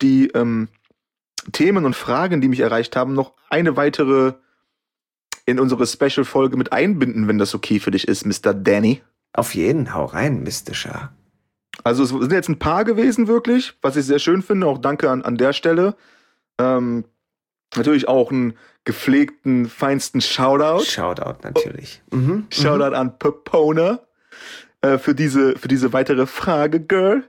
Themen und Fragen, die mich erreicht haben, noch eine weitere in unsere Special-Folge mit einbinden, wenn das okay für dich ist, Mr. Danny. Auf jeden, hau rein, Mr. Shah. Also es sind jetzt ein paar gewesen, wirklich, was ich sehr schön finde. Auch danke an der Stelle. Natürlich auch einen gepflegten, feinsten Shoutout. Shoutout natürlich. Shoutout an Pepona für diese weitere Frage, Girl.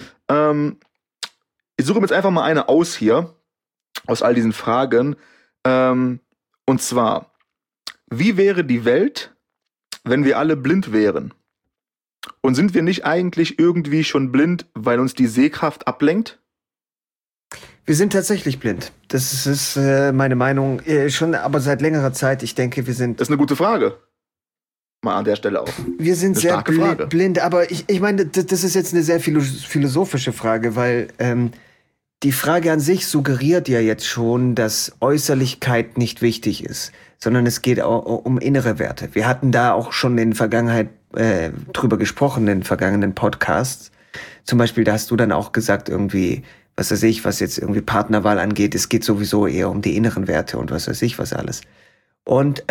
Ich suche mir jetzt einfach mal eine aus hier, aus all diesen Fragen. Und zwar, wie wäre die Welt, wenn wir alle blind wären? Und sind wir nicht eigentlich irgendwie schon blind, weil uns die Sehkraft ablenkt? Wir sind tatsächlich blind. Das ist meine Meinung. Schon aber seit längerer Zeit. Ich denke, wir sind Das ist eine gute Frage. Mal an der Stelle auch. Wir sind Eine sehr starke Frage. blind, aber ich meine, das ist jetzt eine sehr philosophische Frage, weil die Frage an sich suggeriert ja jetzt schon, dass Äußerlichkeit nicht wichtig ist, sondern es geht auch um innere Werte. Wir hatten da auch schon in der Vergangenheit drüber gesprochen, in vergangenen Podcasts. Zum Beispiel, da hast du dann auch gesagt, irgendwie, was weiß ich, was jetzt irgendwie Partnerwahl angeht, es geht sowieso eher um die inneren Werte und was weiß ich, was alles. Und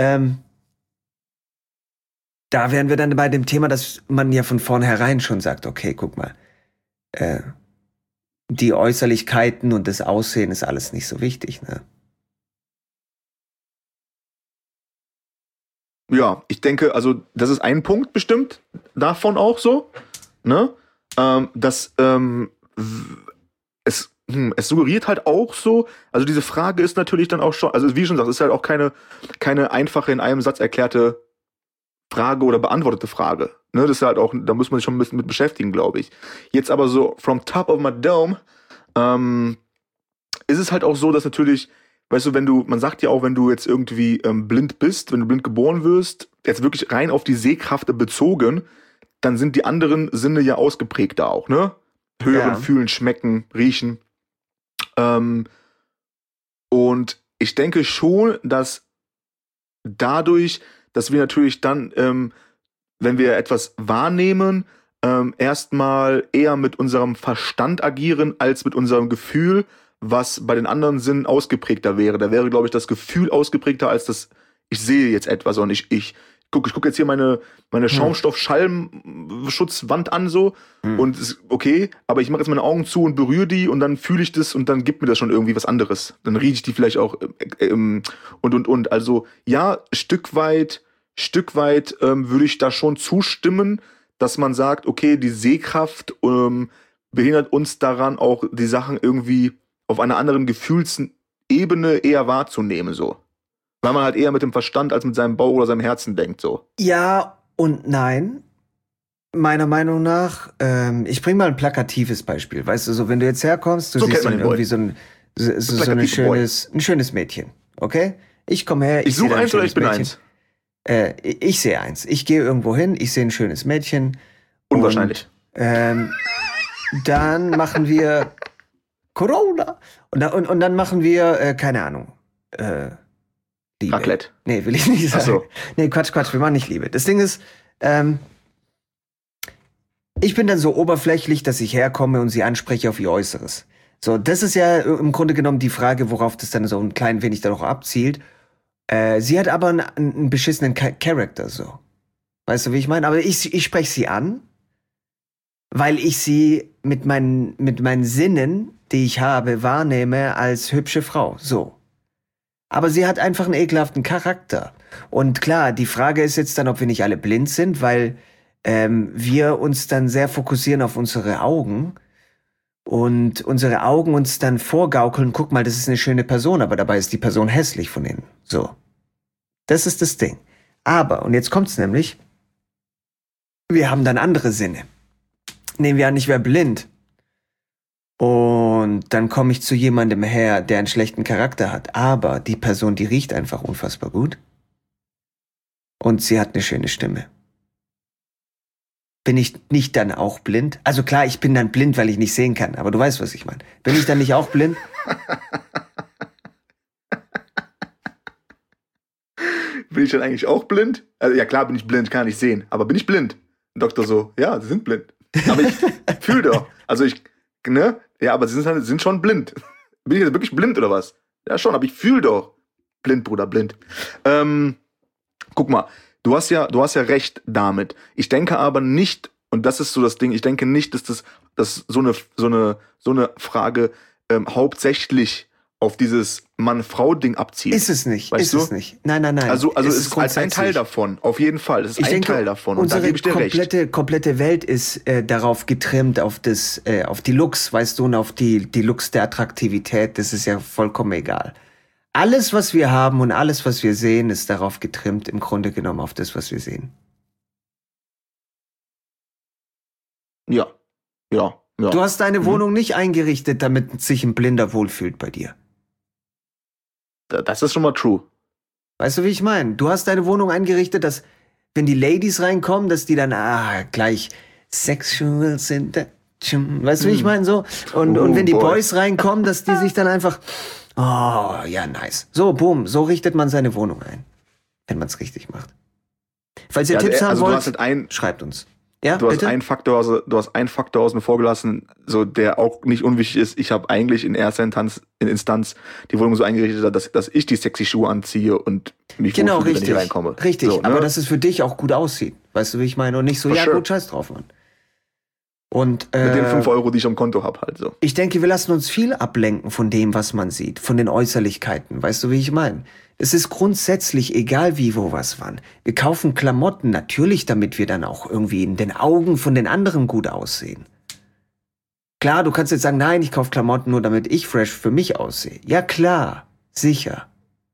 da wären wir dann bei dem Thema, dass man ja von vornherein schon sagt, okay, guck mal, die Äußerlichkeiten und das Aussehen ist alles nicht so wichtig, ne? Ja, ich denke, also das ist ein Punkt bestimmt davon auch so, ne? Dass es suggeriert halt auch so, also diese Frage ist natürlich dann auch schon, also wie schon gesagt, ist halt auch keine einfache in einem Satz erklärte Frage oder beantwortete Frage. Ne, das ist halt auch, da muss man sich schon ein bisschen mit beschäftigen, glaube ich. Jetzt aber so from top of my dome ist es halt auch so, dass natürlich weißt du, man sagt ja auch, wenn du jetzt irgendwie blind bist, wenn du blind geboren wirst, jetzt wirklich rein auf die Sehkraft bezogen, dann sind die anderen Sinne ja ausgeprägter auch, ne? Hören, fühlen, schmecken, riechen. Und ich denke schon, dass dadurch, dass wir natürlich dann, wenn wir etwas wahrnehmen, erstmal eher mit unserem Verstand agieren als mit unserem Gefühl, was bei den anderen Sinnen ausgeprägter wäre. Da wäre, glaube ich, das Gefühl ausgeprägter als das, ich sehe jetzt etwas und ich guck jetzt hier meine Schaumstoff-Schallschutzwand an so und ist okay, aber ich mache jetzt meine Augen zu und berühre die und dann fühle ich das und dann gibt mir das schon irgendwie was anderes. Dann rieche ich die vielleicht auch und. Also ja, Stück weit würde ich da schon zustimmen, dass man sagt, okay, die Sehkraft behindert uns daran, auch die Sachen irgendwie auf einer anderen Gefühlsebene eher wahrzunehmen, so. Weil man halt eher mit dem Verstand als mit seinem Bauch oder seinem Herzen denkt, so. Ja und nein. Meiner Meinung nach, ich bring mal ein plakatives Beispiel. Weißt du, so wenn du jetzt herkommst, du So siehst kennt man dann den irgendwie so ein schönes Mädchen, okay? Ich komme her, Ich suche eins oder ich bin eins? Ich sehe eins. Ich gehe irgendwo hin, ich sehe ein schönes Mädchen. Unwahrscheinlich. Und, dann machen wir Corona. Und dann machen wir, keine Ahnung, Liebe. Raclette. Nee, will ich nicht sagen. Ach so. Nee, Quatsch, wir machen nicht Liebe. Das Ding ist, ich bin dann so oberflächlich, dass ich herkomme und sie anspreche auf ihr Äußeres. So, das ist ja im Grunde genommen die Frage, worauf das dann so ein klein wenig darauf abzielt. Sie hat aber einen beschissenen Charakter, so. Weißt du, wie ich meine? Aber ich spreche sie an, weil ich sie mit meinen Sinnen, die ich habe, wahrnehme als hübsche Frau, so. Aber sie hat einfach einen ekelhaften Charakter. Und klar, die Frage ist jetzt dann, ob wir nicht alle blind sind, weil wir uns dann sehr fokussieren auf unsere Augen und unsere Augen uns dann vorgaukeln, guck mal, das ist eine schöne Person, aber dabei ist die Person hässlich von innen. So. Das ist das Ding. Aber, und jetzt kommt's nämlich, wir haben dann andere Sinne. Nehmen wir an, ich wäre blind. Und dann komme ich zu jemandem her, der einen schlechten Charakter hat. Aber die Person, die riecht einfach unfassbar gut. Und sie hat eine schöne Stimme. Bin ich nicht dann auch blind? Also klar, ich bin dann blind, weil ich nicht sehen kann. Aber du weißt, was ich meine. Bin ich dann nicht auch blind? Bin ich dann eigentlich auch blind? Also ja klar bin ich blind, kann nicht sehen. Aber bin ich blind? Doktor so, ja, sie sind blind. Aber ich fühle doch. Also ne? Ja, aber sie sind schon blind. Bin ich jetzt wirklich blind oder was? Ja schon, aber ich fühle doch. Blind, Bruder, blind. Guck mal, du hast ja recht damit. Ich denke aber nicht, und das ist so das Ding, ich denke nicht, dass so eine Frage hauptsächlich auf dieses Mann-Frau-Ding abzielt. Ist es nicht, weißt ist du? es nicht. Nein. Also es ist als ein Teil davon, auf jeden Fall. Es ist ein Teil davon und da gebe ich dir recht. Unsere komplette Welt ist darauf getrimmt, auf die Looks, weißt du, und auf die Looks der Attraktivität, das ist ja vollkommen egal. Alles, was wir haben und alles, was wir sehen, ist darauf getrimmt, im Grunde genommen auf das, was wir sehen. Ja. Du hast deine Wohnung nicht eingerichtet, damit sich ein Blinder wohlfühlt bei dir. Das ist schon mal true. Weißt du, wie ich meine? Du hast deine Wohnung eingerichtet, dass, wenn die Ladies reinkommen, dass die dann, gleich Sexual Seduction, weißt du, wie ich meine? So. Und wenn die Boys reinkommen, dass die sich dann einfach, oh, ja, nice. So, boom, so richtet man seine Wohnung ein. Wenn man es richtig macht. Falls ihr Tipps haben wollt, schreibt uns. Ja, du hast einen Faktor außen vor gelassen, so der auch nicht unwichtig ist. Ich habe eigentlich in erster Instanz die Wohnung so eingerichtet, dass ich die sexy Schuhe anziehe und mich wohlfühle, wenn ich reinkomme. Richtig, so, ne? Aber dass es für dich auch gut aussieht. Weißt du, wie ich meine? Und nicht so, gut, scheiß drauf, Mann. Und, mit den 5 Euro, die ich am Konto habe, halt so. Ich denke, wir lassen uns viel ablenken von dem, was man sieht, von den Äußerlichkeiten. Weißt du, wie ich meine? Es ist grundsätzlich egal wie, wo, was, wann. Wir kaufen Klamotten natürlich, damit wir dann auch irgendwie in den Augen von den anderen gut aussehen. Klar, du kannst jetzt sagen, nein, ich kaufe Klamotten nur, damit ich fresh für mich aussehe. Ja klar, sicher.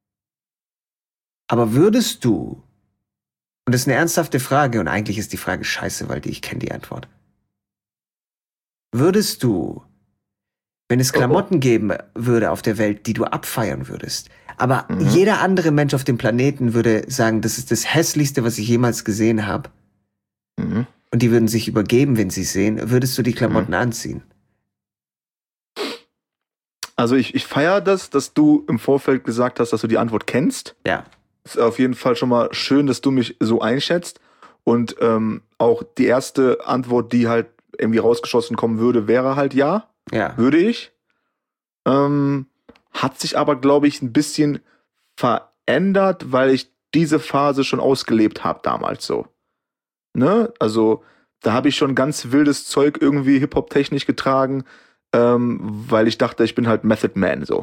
Aber würdest du, und das ist eine ernsthafte Frage, und eigentlich ist die Frage scheiße, weil ich kenne die Antwort. Würdest du Wenn es Klamotten geben würde auf der Welt, die du abfeiern würdest. Aber jeder andere Mensch auf dem Planeten würde sagen, das ist das Hässlichste, was ich jemals gesehen habe. Und die würden sich übergeben, wenn sie es sehen. Würdest du die Klamotten anziehen? Also ich feiere das, dass du im Vorfeld gesagt hast, dass du die Antwort kennst. Ja. Ist auf jeden Fall schon mal schön, dass du mich so einschätzt. Und auch die erste Antwort, die halt irgendwie rausgeschossen kommen würde, wäre halt ja. Ja. Würde ich. Hat sich aber, glaube ich, ein bisschen verändert, weil ich diese Phase schon ausgelebt habe damals so. Ne? Also da habe ich schon ganz wildes Zeug irgendwie Hip-Hop-technisch getragen, weil ich dachte, ich bin halt Method Man so.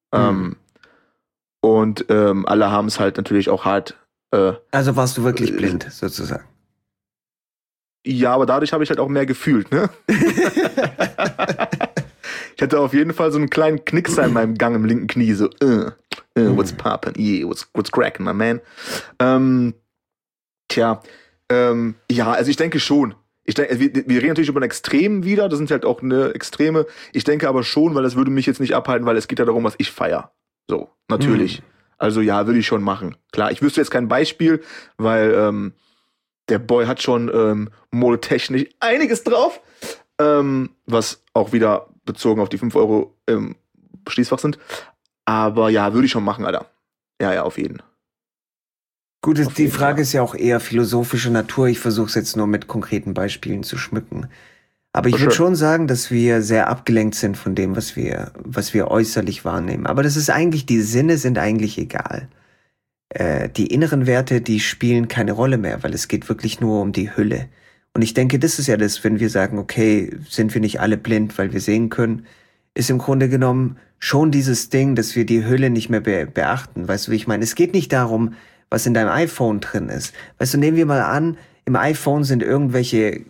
Und alle haben es halt natürlich auch hart. Also warst du wirklich blind, sozusagen? Ja, aber dadurch habe ich halt auch mehr gefühlt, ne? Ich hatte auf jeden Fall so einen kleinen Knickser in meinem Gang im linken Knie, so, what's poppin', yeah, what's crackin', my man? Ja, also ich denke schon. Wir reden natürlich über ein Extrem wieder, das sind halt auch eine Extreme. Ich denke aber schon, weil das würde mich jetzt nicht abhalten, weil es geht ja darum, was ich feier. So, natürlich. Also ja, würde ich schon machen. Klar, ich wüsste jetzt kein Beispiel, weil der Boy hat schon modetechnisch einiges drauf, was auch wieder bezogen auf die 5 Euro im Schließfach sind. Aber ja, würde ich schon machen, Alter. Ja, auf jeden. Gut, die Frage ist ja auch eher philosophischer Natur. Ich versuche es jetzt nur mit konkreten Beispielen zu schmücken. Aber ich würde schon sagen, dass wir sehr abgelenkt sind von dem, was wir äußerlich wahrnehmen. Aber das ist eigentlich, die Sinne sind eigentlich egal. Die inneren Werte, die spielen keine Rolle mehr, weil es geht wirklich nur um die Hülle. Und ich denke, das ist ja das, wenn wir sagen, okay, sind wir nicht alle blind, weil wir sehen können, ist im Grunde genommen schon dieses Ding, dass wir die Hülle nicht mehr beachten. Weißt du, wie ich meine? Es geht nicht darum, was in deinem iPhone drin ist. Weißt du, nehmen wir mal an, im iPhone sind irgendwelche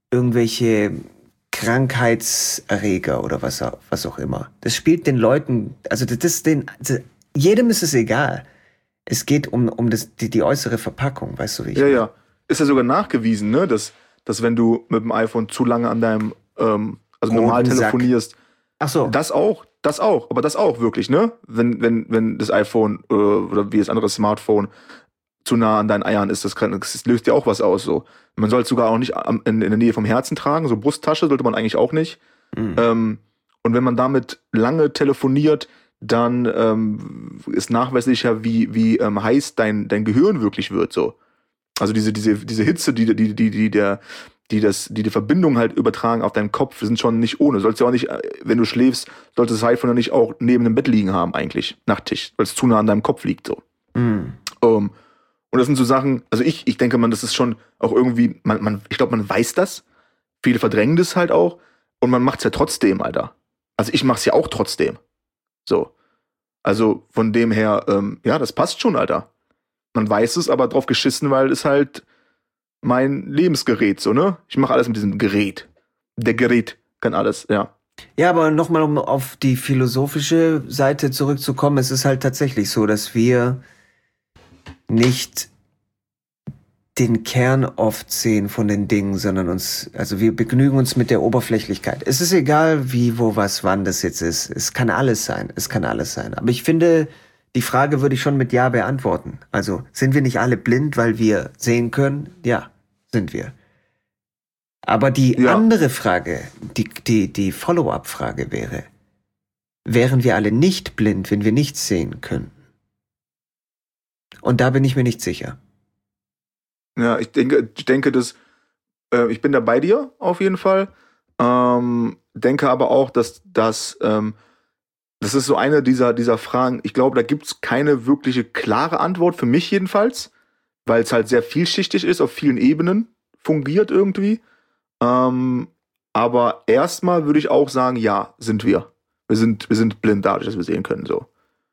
Krankheitserreger oder was auch immer. Das spielt den Leuten, also jedem ist es egal. Es geht um die äußere Verpackung, weißt du, wie ich meine? Ja. Ist ja sogar nachgewiesen, ne, dass wenn du mit dem iPhone zu lange an deinem, also normal telefonierst. Ach so. Das auch, aber das auch wirklich, ne? Wenn das iPhone oder wie das andere Smartphone zu nah an deinen Eiern ist, das löst ja auch was aus, so. Man soll es sogar auch nicht in der Nähe vom Herzen tragen, so Brusttasche sollte man eigentlich auch nicht. Und wenn man damit lange telefoniert, dann ist nachweislicher, wie heiß dein Gehirn wirklich wird, so. Also diese Hitze, die Verbindung halt übertragen auf deinen Kopf, sind schon nicht ohne. Sollst du auch nicht, wenn du schläfst, solltest das iPhone ja nicht auch neben dem Bett liegen haben eigentlich, Nachttisch, weil es zu nah an deinem Kopf liegt, so. Und das sind so Sachen, also ich denke, das ist schon auch irgendwie, ich glaube, man weiß das, viele verdrängen das halt auch und man macht's ja trotzdem, Alter. Also ich mach's ja auch trotzdem. So. Also von dem her, ja, das passt schon, Alter. Man weiß es, aber drauf geschissen, weil es halt mein Lebensgerät, so, ne? Ich mache alles mit diesem Gerät. Der Gerät kann alles, ja. Ja, aber nochmal, um auf die philosophische Seite zurückzukommen, es ist halt tatsächlich so, dass wir nicht den Kern oft sehen von den Dingen, sondern wir begnügen uns mit der Oberflächlichkeit. Es ist egal, wie, wo, was, wann das jetzt ist. Es kann alles sein. Aber ich finde, die Frage würde ich schon mit Ja beantworten. Also, sind wir nicht alle blind, weil wir sehen können? Ja, sind wir. Aber die andere Frage, die Follow-up-Frage wären wir alle nicht blind, wenn wir nichts sehen können? Und da bin ich mir nicht sicher. Ja, ich denke, dass ich bin da bei dir auf jeden Fall. Denke aber auch, dass das ist so eine dieser Fragen. Ich glaube, da gibt's keine wirkliche klare Antwort, für mich jedenfalls, weil es halt sehr vielschichtig ist, auf vielen Ebenen fungiert irgendwie. Aber erstmal würde ich auch sagen, ja, sind wir. Wir sind blind dadurch, dass wir sehen können, so.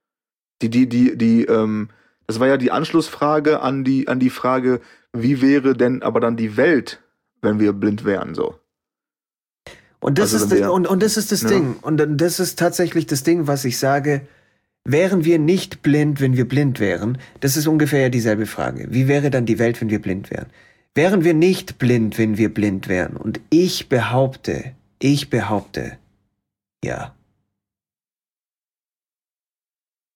Das war ja die Anschlussfrage an die Frage, wie wäre denn aber dann die Welt, wenn wir blind wären, so. Und das ist das Ding. Und das ist tatsächlich das Ding, was ich sage, wären wir nicht blind, wenn wir blind wären? Das ist ungefähr ja dieselbe Frage. Wie wäre dann die Welt, wenn wir blind wären? Wären wir nicht blind, wenn wir blind wären? Und ich behaupte, ja.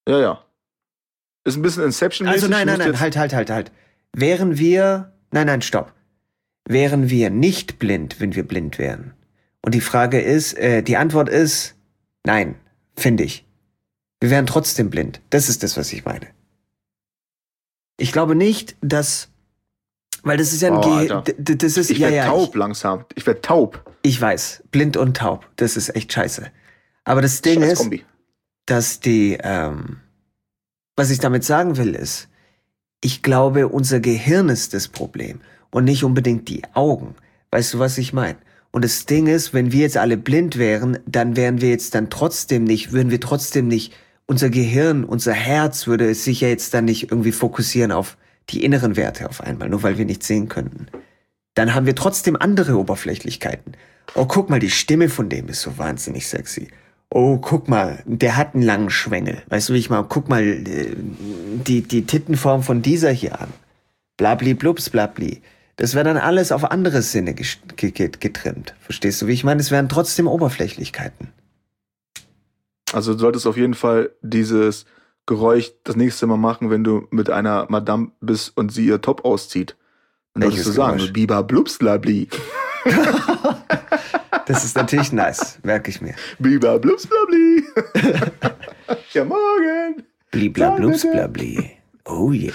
Ja, ja. Ist ein bisschen Inception-mäßig. Also nein, halt. Stopp. Wären wir nicht blind, wenn wir blind wären? Und die Antwort ist, nein, finde ich. Wir wären trotzdem blind. Das ist das, was ich meine. Ich glaube nicht, dass, weil das ist ja ich werde taub langsam. Ich werde taub. Ich weiß, blind und taub. Das ist echt scheiße. Aber das Ding ist, Kombi. Dass was ich damit sagen will, ist, ich glaube, unser Gehirn ist das Problem und nicht unbedingt die Augen. Weißt du, was ich meine? Und das Ding ist, wenn wir jetzt alle blind wären, dann würden wir trotzdem nicht, unser Gehirn, unser Herz würde sich ja jetzt dann nicht irgendwie fokussieren auf die inneren Werte auf einmal, nur weil wir nicht sehen könnten. Dann haben wir trotzdem andere Oberflächlichkeiten. Oh, guck mal, die Stimme von dem ist so wahnsinnig sexy. Oh, guck mal, der hat einen langen Schwengel. Weißt du, wie ich mal, guck mal die Tittenform von dieser hier an. Blabli, blups, blabli. Das wäre dann alles auf andere Sinne getrimmt. Verstehst du, wie ich meine? Es wären trotzdem Oberflächlichkeiten. Also du solltest auf jeden Fall dieses Geräusch das nächste Mal machen, wenn du mit einer Madame bist und sie ihr Top auszieht. Dann solltest du sagen, so, Biba, blups, blabli. Das ist natürlich nice, merke ich mir. Biba, blups, blabli. Ja, morgen. Blibla, blups, blabli. Oh yeah.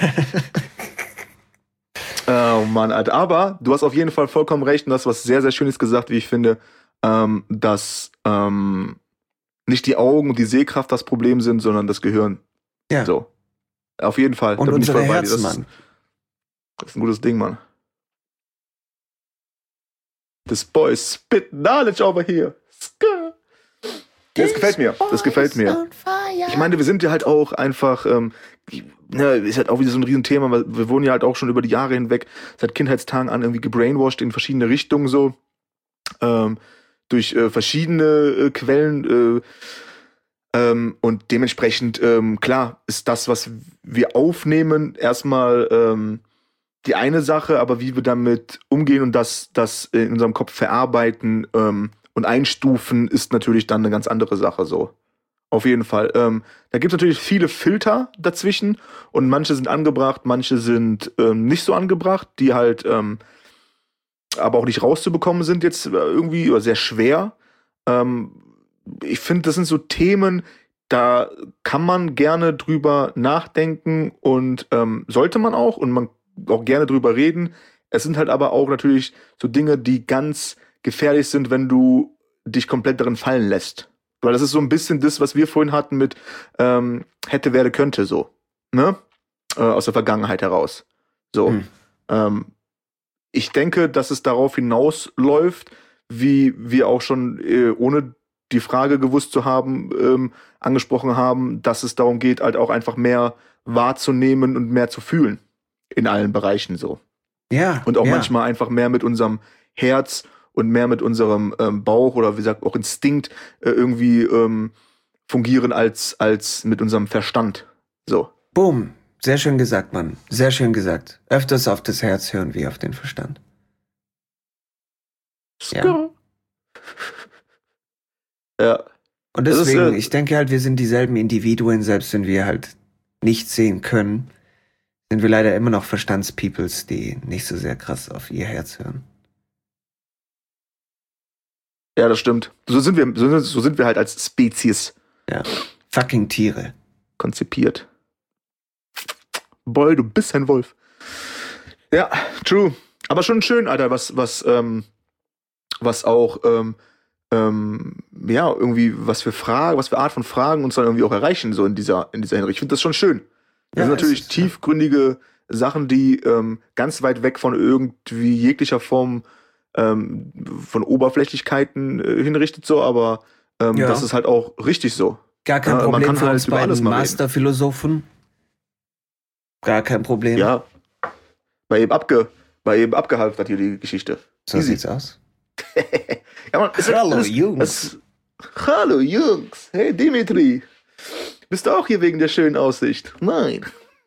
Oh Mann, Alter. Aber du hast auf jeden Fall vollkommen recht und das was sehr, sehr Schönes gesagt, wie ich finde, dass nicht die Augen und die Sehkraft das Problem sind, sondern das Gehirn. Ja. So. Auf jeden Fall. Und unsere Herzen, Mann. Das ist ein gutes Ding, Mann. This boy spit knowledge over here. Das gefällt mir. Das gefällt mir. Ich meine, wir sind ja halt auch einfach, ist halt auch wieder so ein Riesenthema, weil wir wurden ja halt auch schon über die Jahre hinweg, seit Kindheitstagen an irgendwie gebrainwashed in verschiedene Richtungen so, durch verschiedene Quellen, und dementsprechend, klar, ist das, was wir aufnehmen, erstmal die eine Sache, aber wie wir damit umgehen und das in unserem Kopf verarbeiten und einstufen, ist natürlich dann eine ganz andere Sache so. Auf jeden Fall. Da gibt es natürlich viele Filter dazwischen und manche sind angebracht, manche sind nicht so angebracht, die halt aber auch nicht rauszubekommen sind jetzt irgendwie oder sehr schwer. Ich finde, das sind so Themen, da kann man gerne drüber nachdenken und sollte man auch und man auch gerne drüber reden. Es sind halt aber auch natürlich so Dinge, die ganz gefährlich sind, wenn du dich komplett darin fallen lässt. Weil das ist so ein bisschen das, was wir vorhin hatten mit hätte, werde, könnte so. Ne? Aus der Vergangenheit heraus. So. Ich denke, dass es darauf hinausläuft, wie wir auch schon ohne die Frage gewusst zu haben, angesprochen haben, dass es darum geht, halt auch einfach mehr wahrzunehmen und mehr zu fühlen. In allen Bereichen so. Ja. Und auch manchmal einfach mehr mit unserem Herz und mehr mit unserem Bauch oder wie gesagt auch Instinkt irgendwie fungieren als mit unserem Verstand. So. Boom. Sehr schön gesagt, Mann. Sehr schön gesagt. Öfters auf das Herz hören wie auf den Verstand. Ja. Ja. Und deswegen, ich denke halt, wir sind dieselben Individuen, selbst wenn wir halt nicht sehen können, sind wir leider immer noch Verstandspeoples, die nicht so sehr krass auf ihr Herz hören. Ja, das stimmt. So sind wir halt als Spezies. Ja. Fucking Tiere. Konzipiert. Boy, du bist ein Wolf. Ja, true. Aber schon schön, Alter, was auch, ja, irgendwie, was für Art von Fragen uns dann irgendwie auch erreichen, so in dieser Hinsicht. Ich finde das schon schön. Das sind natürlich tiefgründige Sachen, die ganz weit weg von irgendwie jeglicher Form von Oberflächlichkeiten hinrichtet, so, aber das ist halt auch richtig so. Gar kein Problem man kann für halt uns über alles beiden mal Masterphilosophen. Gar kein Problem. Ja. Bei ihm abgehalftert hier die Geschichte. So sieht's aus. Ja, Mann, Hallo, Jungs. Hallo, Jungs. Hey, Dimitri. Bist du auch hier wegen der schönen Aussicht? Nein.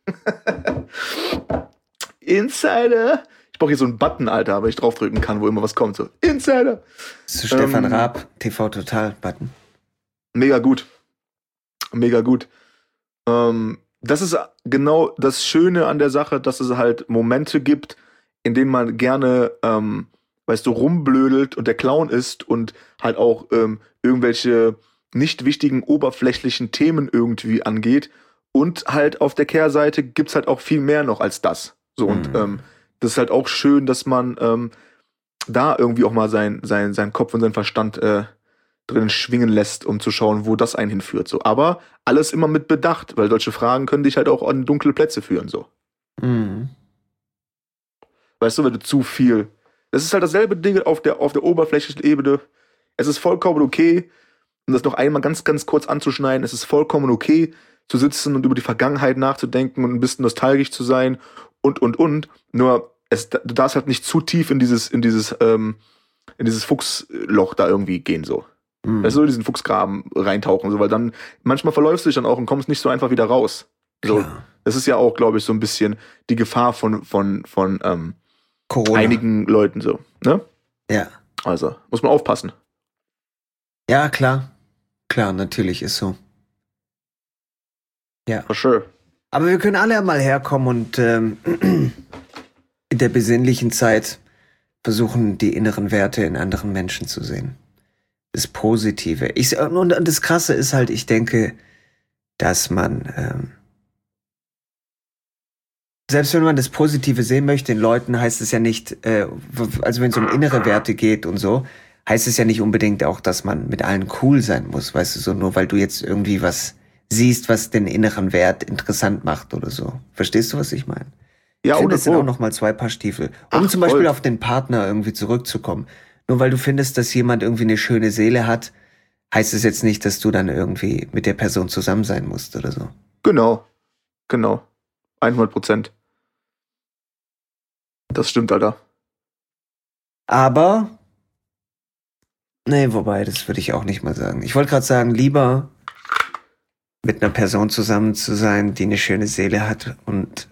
Insider. Ich brauche hier so einen Button, Alter, wenn ich draufdrücken kann, wo immer was kommt. So, Insider. Zu Stefan Raab, TV Total Button. Mega gut. Mega gut. Das ist genau das Schöne an der Sache, dass es halt Momente gibt, in denen man gerne, weißt du, rumblödelt und der Clown ist und halt auch irgendwelche nicht wichtigen oberflächlichen Themen irgendwie angeht. Und halt auf der Kehrseite gibt's halt auch viel mehr noch als das. So, und das ist halt auch schön, dass man da irgendwie auch mal seinen Kopf und seinen Verstand drin schwingen lässt, um zu schauen, wo das einen hinführt. So. Aber alles immer mit Bedacht, weil solche Fragen können dich halt auch an dunkle Plätze führen. So. Weißt du, wenn du zu viel. Das ist halt dasselbe Ding auf der oberflächlichen Ebene. Es ist vollkommen okay, um das noch einmal ganz, ganz kurz anzuschneiden, es ist vollkommen okay, zu sitzen und über die Vergangenheit nachzudenken und ein bisschen nostalgisch zu sein und. Nur, du darfst halt nicht zu tief in dieses Fuchsloch da irgendwie gehen, so. Weißt du, diesen Fuchsgraben reintauchen, so, weil dann, manchmal verläufst du dich dann auch und kommst nicht so einfach wieder raus. So, das ist ja auch, glaube ich, so ein bisschen die Gefahr von Corona. Einigen Leuten so, ne? Ja. Also, muss man aufpassen. Ja, klar. Klar, natürlich ist so. Ja. For sure. Aber wir können alle mal herkommen und in der besinnlichen Zeit versuchen, die inneren Werte in anderen Menschen zu sehen. Das Positive. Und das Krasse ist halt, ich denke, dass man, selbst wenn man das Positive sehen möchte in Leuten, heißt es ja nicht, also wenn es um innere Werte geht und so, heißt es ja nicht unbedingt auch, dass man mit allen cool sein muss, weißt du, so nur weil du jetzt irgendwie was siehst, was den inneren Wert interessant macht oder so. Verstehst du, was ich meine? Ja, ich finde, oder das sind auch noch mal 2 Paar Stiefel. Um zum Beispiel auf den Partner irgendwie zurückzukommen. Nur weil du findest, dass jemand irgendwie eine schöne Seele hat, heißt es jetzt nicht, dass du dann irgendwie mit der Person zusammen sein musst oder so. Genau. 100%. Das stimmt, Alter. Aber, nee, wobei, das würde ich auch nicht mal sagen. Ich wollte gerade sagen, lieber mit einer Person zusammen zu sein, die eine schöne Seele hat und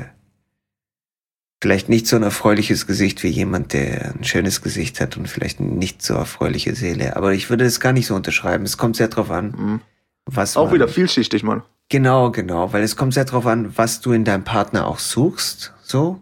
vielleicht nicht so ein erfreuliches Gesicht wie jemand, der ein schönes Gesicht hat und vielleicht nicht so erfreuliche Seele. Aber ich würde das gar nicht so unterschreiben. Es kommt sehr drauf an, was auch wieder vielschichtig, Mann. Genau, weil es kommt sehr drauf an, was du in deinem Partner auch suchst, so.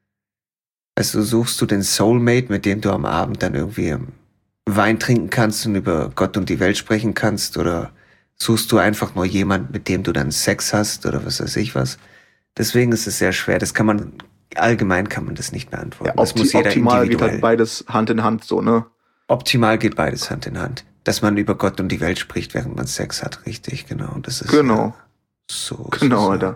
Also suchst du den Soulmate, mit dem du am Abend dann irgendwie Wein trinken kannst und über Gott und die Welt sprechen kannst, oder suchst du einfach nur jemanden, mit dem du dann Sex hast oder was weiß ich was. Deswegen ist es sehr schwer. Allgemein kann man das nicht beantworten. Ja, das muss jeder optimal geht halt beides Hand in Hand, so, ne? Optimal geht beides Hand in Hand. Dass man über Gott und die Welt spricht, während man Sex hat, richtig, genau. Das ist genau. So. Genau, Alter.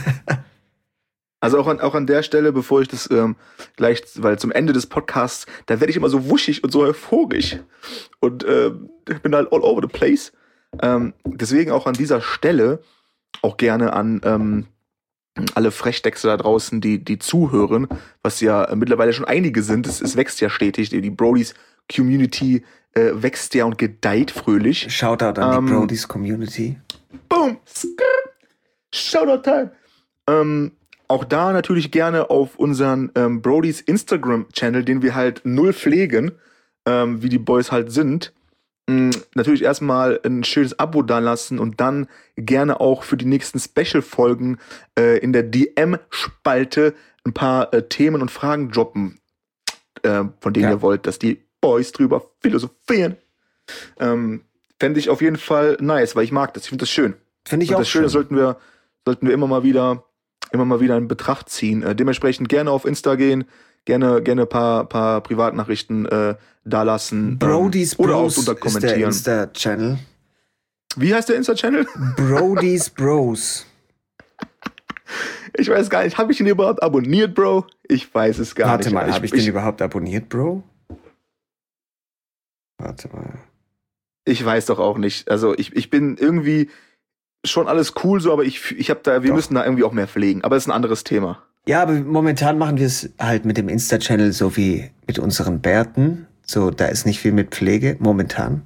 Also auch an der Stelle, bevor ich das gleich, weil zum Ende des Podcasts, da werde ich immer so wuschig und so euphorisch und bin halt all over the place. Deswegen auch an dieser Stelle auch gerne an alle Frechdechse da draußen, die zuhören, was ja mittlerweile schon einige sind. Es wächst ja stetig. Die Brodies Community wächst ja und gedeiht fröhlich. Shoutout an die Brodies Community. Boom! Shoutout time! Auch da natürlich gerne auf unseren Brodies Instagram-Channel, den wir halt null pflegen, wie die Boys halt sind. Natürlich erstmal ein schönes Abo dalassen und dann gerne auch für die nächsten Special-Folgen in der DM-Spalte ein paar Themen und Fragen droppen, von denen ihr wollt, dass die Boys drüber philosophieren. Fände ich auf jeden Fall nice, weil ich mag das. Ich finde das schön. Finde ich auch schön. Das sollten wir immer mal wieder in Betracht ziehen. Dementsprechend gerne auf Insta gehen, gerne ein paar Privatnachrichten dalassen. Brodies oder Bros auch kommentieren. Ist der Insta-Channel. Wie heißt der Insta-Channel? Brodies Bros. Ich weiß gar nicht, habe ich ihn überhaupt abonniert, Bro? Ich weiß es gar nicht. Warte mal, habe ich den überhaupt abonniert, Bro? Warte mal. Ich weiß doch auch nicht. Also ich bin irgendwie schon alles cool so, aber wir müssen da irgendwie auch mehr pflegen. Aber das ist ein anderes Thema. Ja, aber momentan machen wir es halt mit dem Insta-Channel so wie mit unseren Bärten. So, da ist nicht viel mit Pflege, momentan.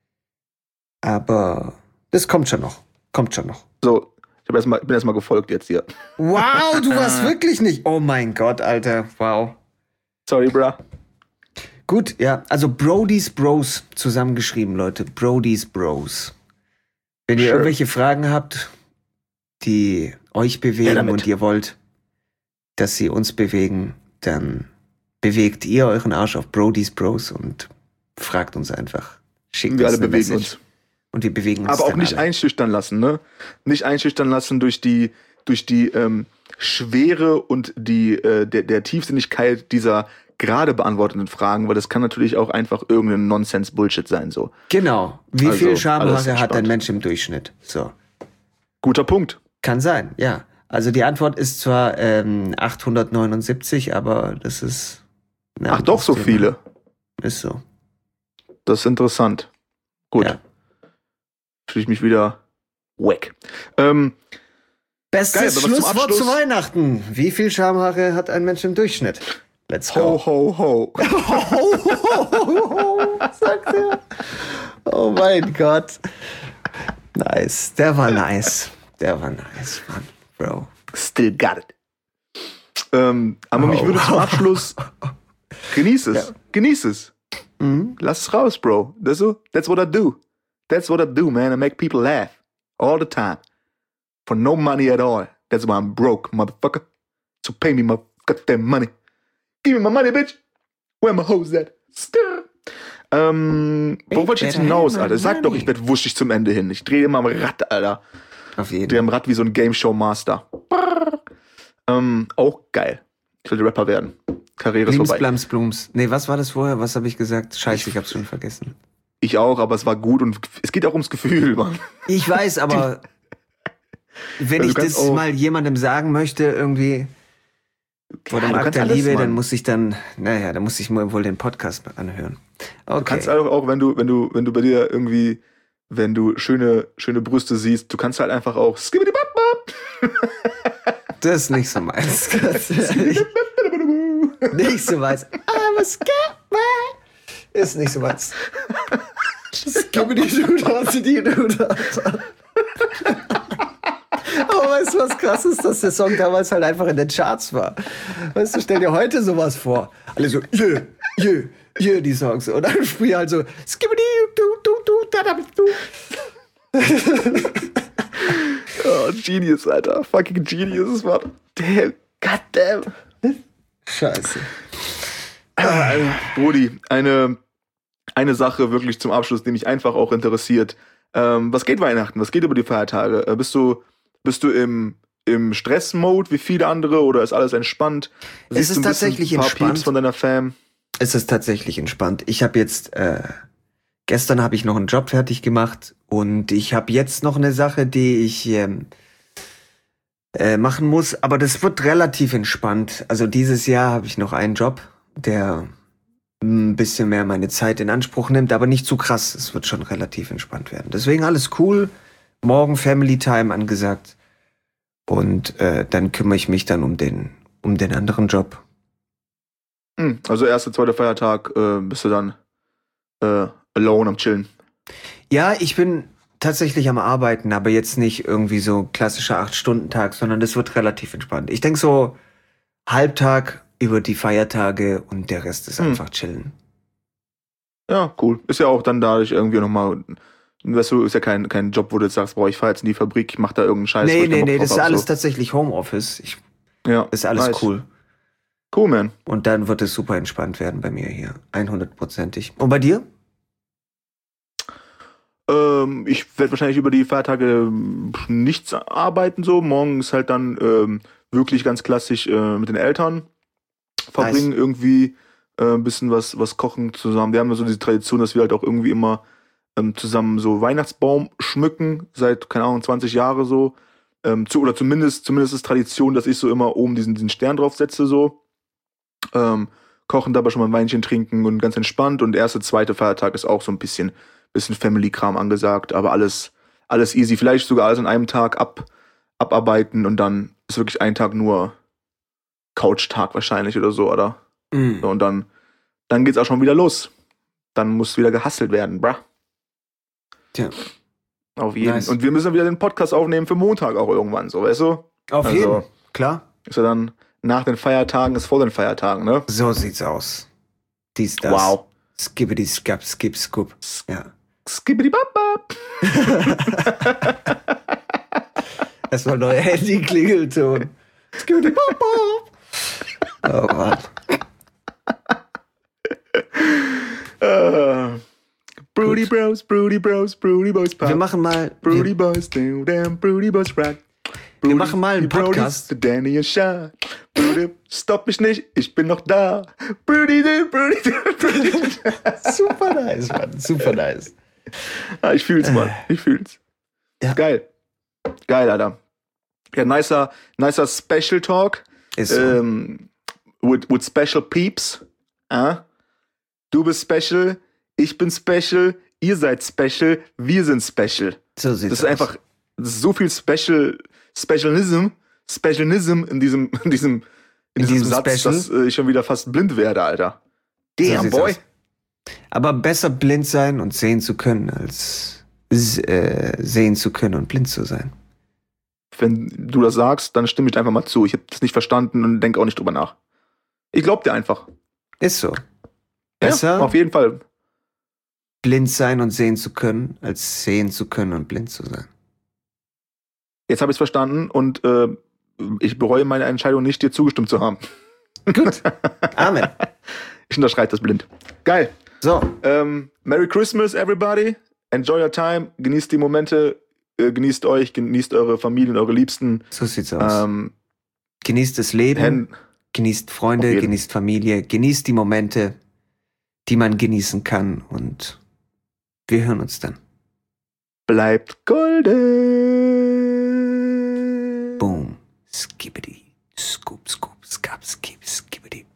Aber das kommt schon noch. So, bin erstmal gefolgt jetzt hier. Wow, du warst wirklich nicht. Oh mein Gott, Alter. Wow. Sorry, bruh. Gut, ja. Also Brodies Bros zusammengeschrieben, Leute. Brodies Bros. Wenn ihr irgendwelche Fragen habt, die euch bewegen damit. und ihr wollt, dass sie uns bewegen, dann bewegt ihr euren Arsch auf Brody's Bros und fragt uns einfach. Schickt Wir uns alle eine bewegen Message. uns. Und wir bewegen uns Aber auch dann nicht alle. einschüchtern lassen, ne? Nicht einschüchtern lassen durch die Schwere und der Tiefsinnigkeit dieser gerade beantworteten Fragen, weil das kann natürlich auch einfach irgendein Nonsens-Bullshit sein, so. Genau. Wie Also, viel alles Schamhaare hat ein entspannt. Mensch im Durchschnitt? So. Guter Punkt. Kann sein, ja. Also die Antwort ist zwar 879, aber das ist... ein Ach doch, so anderes Thema. viele. Ist so. Das ist interessant. Gut. Ja. Fühle ich mich wieder wack. Bestes Geil, aber was zum Schlusswort Abschluss? zu Weihnachten. Wie viel Schamhaare hat ein Mensch im Durchschnitt? Let's Ho, go. ho, ho. Sagt er. Oh mein Gott. Nice. Der war nice. Mann, Bro. Still got it. Aber mich würde zum Abschluss... Genieß es. Ja. Genieß es. Mhm. Lass es raus, Bro. That's what I do. That's what I do, man. I make people laugh. All the time. For no money at all. That's why I'm broke, motherfucker. So pay me my goddamn money. Give me my money, bitch. Where my hoes at? Skrr. Wo wollte ich jetzt hinaus, Alter? Sag doch, ich werd wuschig zum Ende hin. Ich drehe immer am Rad, Alter. Auf jeden Drehe am Rad wie so ein Game Show Master. Auch geil. Ich will Rapper werden. Karriere ist Blims, vorbei. Blams, Blums. Nee, was war das vorher? Was habe ich gesagt? Scheiße, ich hab's schon vergessen. Ich auch, aber es war gut und es geht auch ums Gefühl, Mann. Ich weiß, aber wenn Also ich du kannst das auch- mal jemandem sagen möchte, irgendwie vor dem du Akt kannst der alles, Liebe, Mann. dann muss ich mir wohl den Podcast anhören. Du Okay. kannst auch, wenn du bei dir irgendwie, wenn du schöne Brüste siehst, du kannst halt einfach auch skibidi-bap-bap. Das ist nicht so meins. Ganz ehrlich. Nicht so meins. I'm a scared man. Ist nicht so meins. Aber weißt du, was krass ist, dass der Song damals halt einfach in den Charts war. Weißt du, stell dir heute sowas vor. Alle so, die Songs. Und dann früher halt so, skibbidi, Oh, Genius, Alter. Fucking Genius, Mann. Damn. Goddamn. Scheiße. Brody, eine Sache wirklich zum Abschluss, die mich einfach auch interessiert. Was geht Weihnachten? Was geht über die Feiertage? Bist du im Stress-Mode wie viele andere oder ist alles entspannt? Es ist tatsächlich ein paar entspannt. Pieps von deiner Fam? Es ist tatsächlich entspannt. Ich habe jetzt, gestern habe ich noch einen Job fertig gemacht und ich habe jetzt noch eine Sache, die ich machen muss, aber das wird relativ entspannt. Also dieses Jahr habe ich noch einen Job, der ein bisschen mehr meine Zeit in Anspruch nimmt, aber nicht zu krass. Es wird schon relativ entspannt werden. Deswegen alles cool. Morgen Family Time angesagt. Und dann kümmere ich mich dann um den anderen Job. Also erster, zweiter Feiertag bist du dann alone am Chillen. Ja, ich bin tatsächlich am Arbeiten, aber jetzt nicht irgendwie so klassischer 8-Stunden-Tag, sondern das wird relativ entspannt. Ich denke so Halbtag über die Feiertage und der Rest ist einfach chillen. Ja, cool. Ist ja auch dann dadurch irgendwie nochmal, weißt du, ist ja kein Job, wo du jetzt sagst, boah, ich fahr jetzt in die Fabrik, ich mach da irgendeinen Scheiß. wo ich keinen Bock Nee, drauf das ist hab, alles so. tatsächlich Homeoffice. Ja, Ist alles nice. cool. Cool, man. Und dann wird es super entspannt werden bei mir hier. 100%ig. Und bei dir? Ich werde wahrscheinlich über die Feiertage nichts arbeiten so. Morgen ist halt dann wirklich ganz klassisch mit den Eltern verbringen, Nice. irgendwie ein bisschen was kochen zusammen. Wir haben ja so diese Tradition, dass wir halt auch irgendwie immer zusammen so Weihnachtsbaum schmücken, seit, keine Ahnung, 20 Jahre so. Oder zumindest ist Tradition, dass ich so immer oben diesen Stern draufsetze so. Kochen, dabei schon mal ein Weinchen trinken und ganz entspannt. Und erste, zweite Feiertag ist auch so ein bisschen Family-Kram angesagt, aber alles easy. Vielleicht sogar alles an einem Tag abarbeiten und dann ist wirklich ein Tag nur Couch-Tag wahrscheinlich oder so, oder? So, und dann geht's auch schon wieder los. Dann muss wieder gehustelt werden, bruh. Tja. Auf jeden. Nice. Und wir müssen wieder den Podcast aufnehmen für Montag auch irgendwann, so, weißt du? Auf Also- jeden. Klar. Ist ja dann nach den Feiertagen, ist vor den Feiertagen, ne? So sieht's aus. Dies, das. Wow. Skibbidi, skap, skip, scoop. Ja. Skibbidi-bap-bap. Erstmal neuer Handy-Klingelton. Oh Gott. Broody Bros, Broody Bros, Broody Boys Pop. Wir machen mal... Broody Boys, damn, Broody Boys Rock. Wir machen mal einen Podcast. Brody, Danny und Sha. Brody, stopp mich nicht, ich bin noch da. Brody. Super nice, Mann. Super nice. Ah, ich fühl's, Mann. Ich fühl's. Ja. Geil. Geil, Alter. Ja, nicer Special Talk. Ist so. With special peeps. Du bist special, ich bin special, ihr seid special, wir sind special. So sieht's Das ist aus. einfach, das ist so viel Specialism in diesem Satz, Special? dass ich schon wieder fast blind werde, Alter. So Damn, sieht's boy. aus. Aber besser blind sein und sehen zu können, als sehen zu können und blind zu sein. Wenn du das sagst, dann stimme ich einfach mal zu. Ich habe das nicht verstanden und denke auch nicht drüber nach. Ich glaub dir einfach. Ist so. Besser Ja, auf jeden Fall. blind sein und sehen zu können, als sehen zu können und blind zu sein. Jetzt habe ich es verstanden und ich bereue meine Entscheidung nicht, dir zugestimmt zu haben. Gut. Amen. Ich unterschreibe das blind. Geil. So. Merry Christmas, everybody. Enjoy your time. Genießt die Momente. Genießt euch. Genießt eure Familien, eure Liebsten. So sieht's aus. Genießt das Leben. Genießt Freunde, genießt Familie. Genießt die Momente, die man genießen kann. Und wir hören uns dann. Bleibt golden. Boom. Skibbity. Scoop, scoop, skap, skip, skibbity.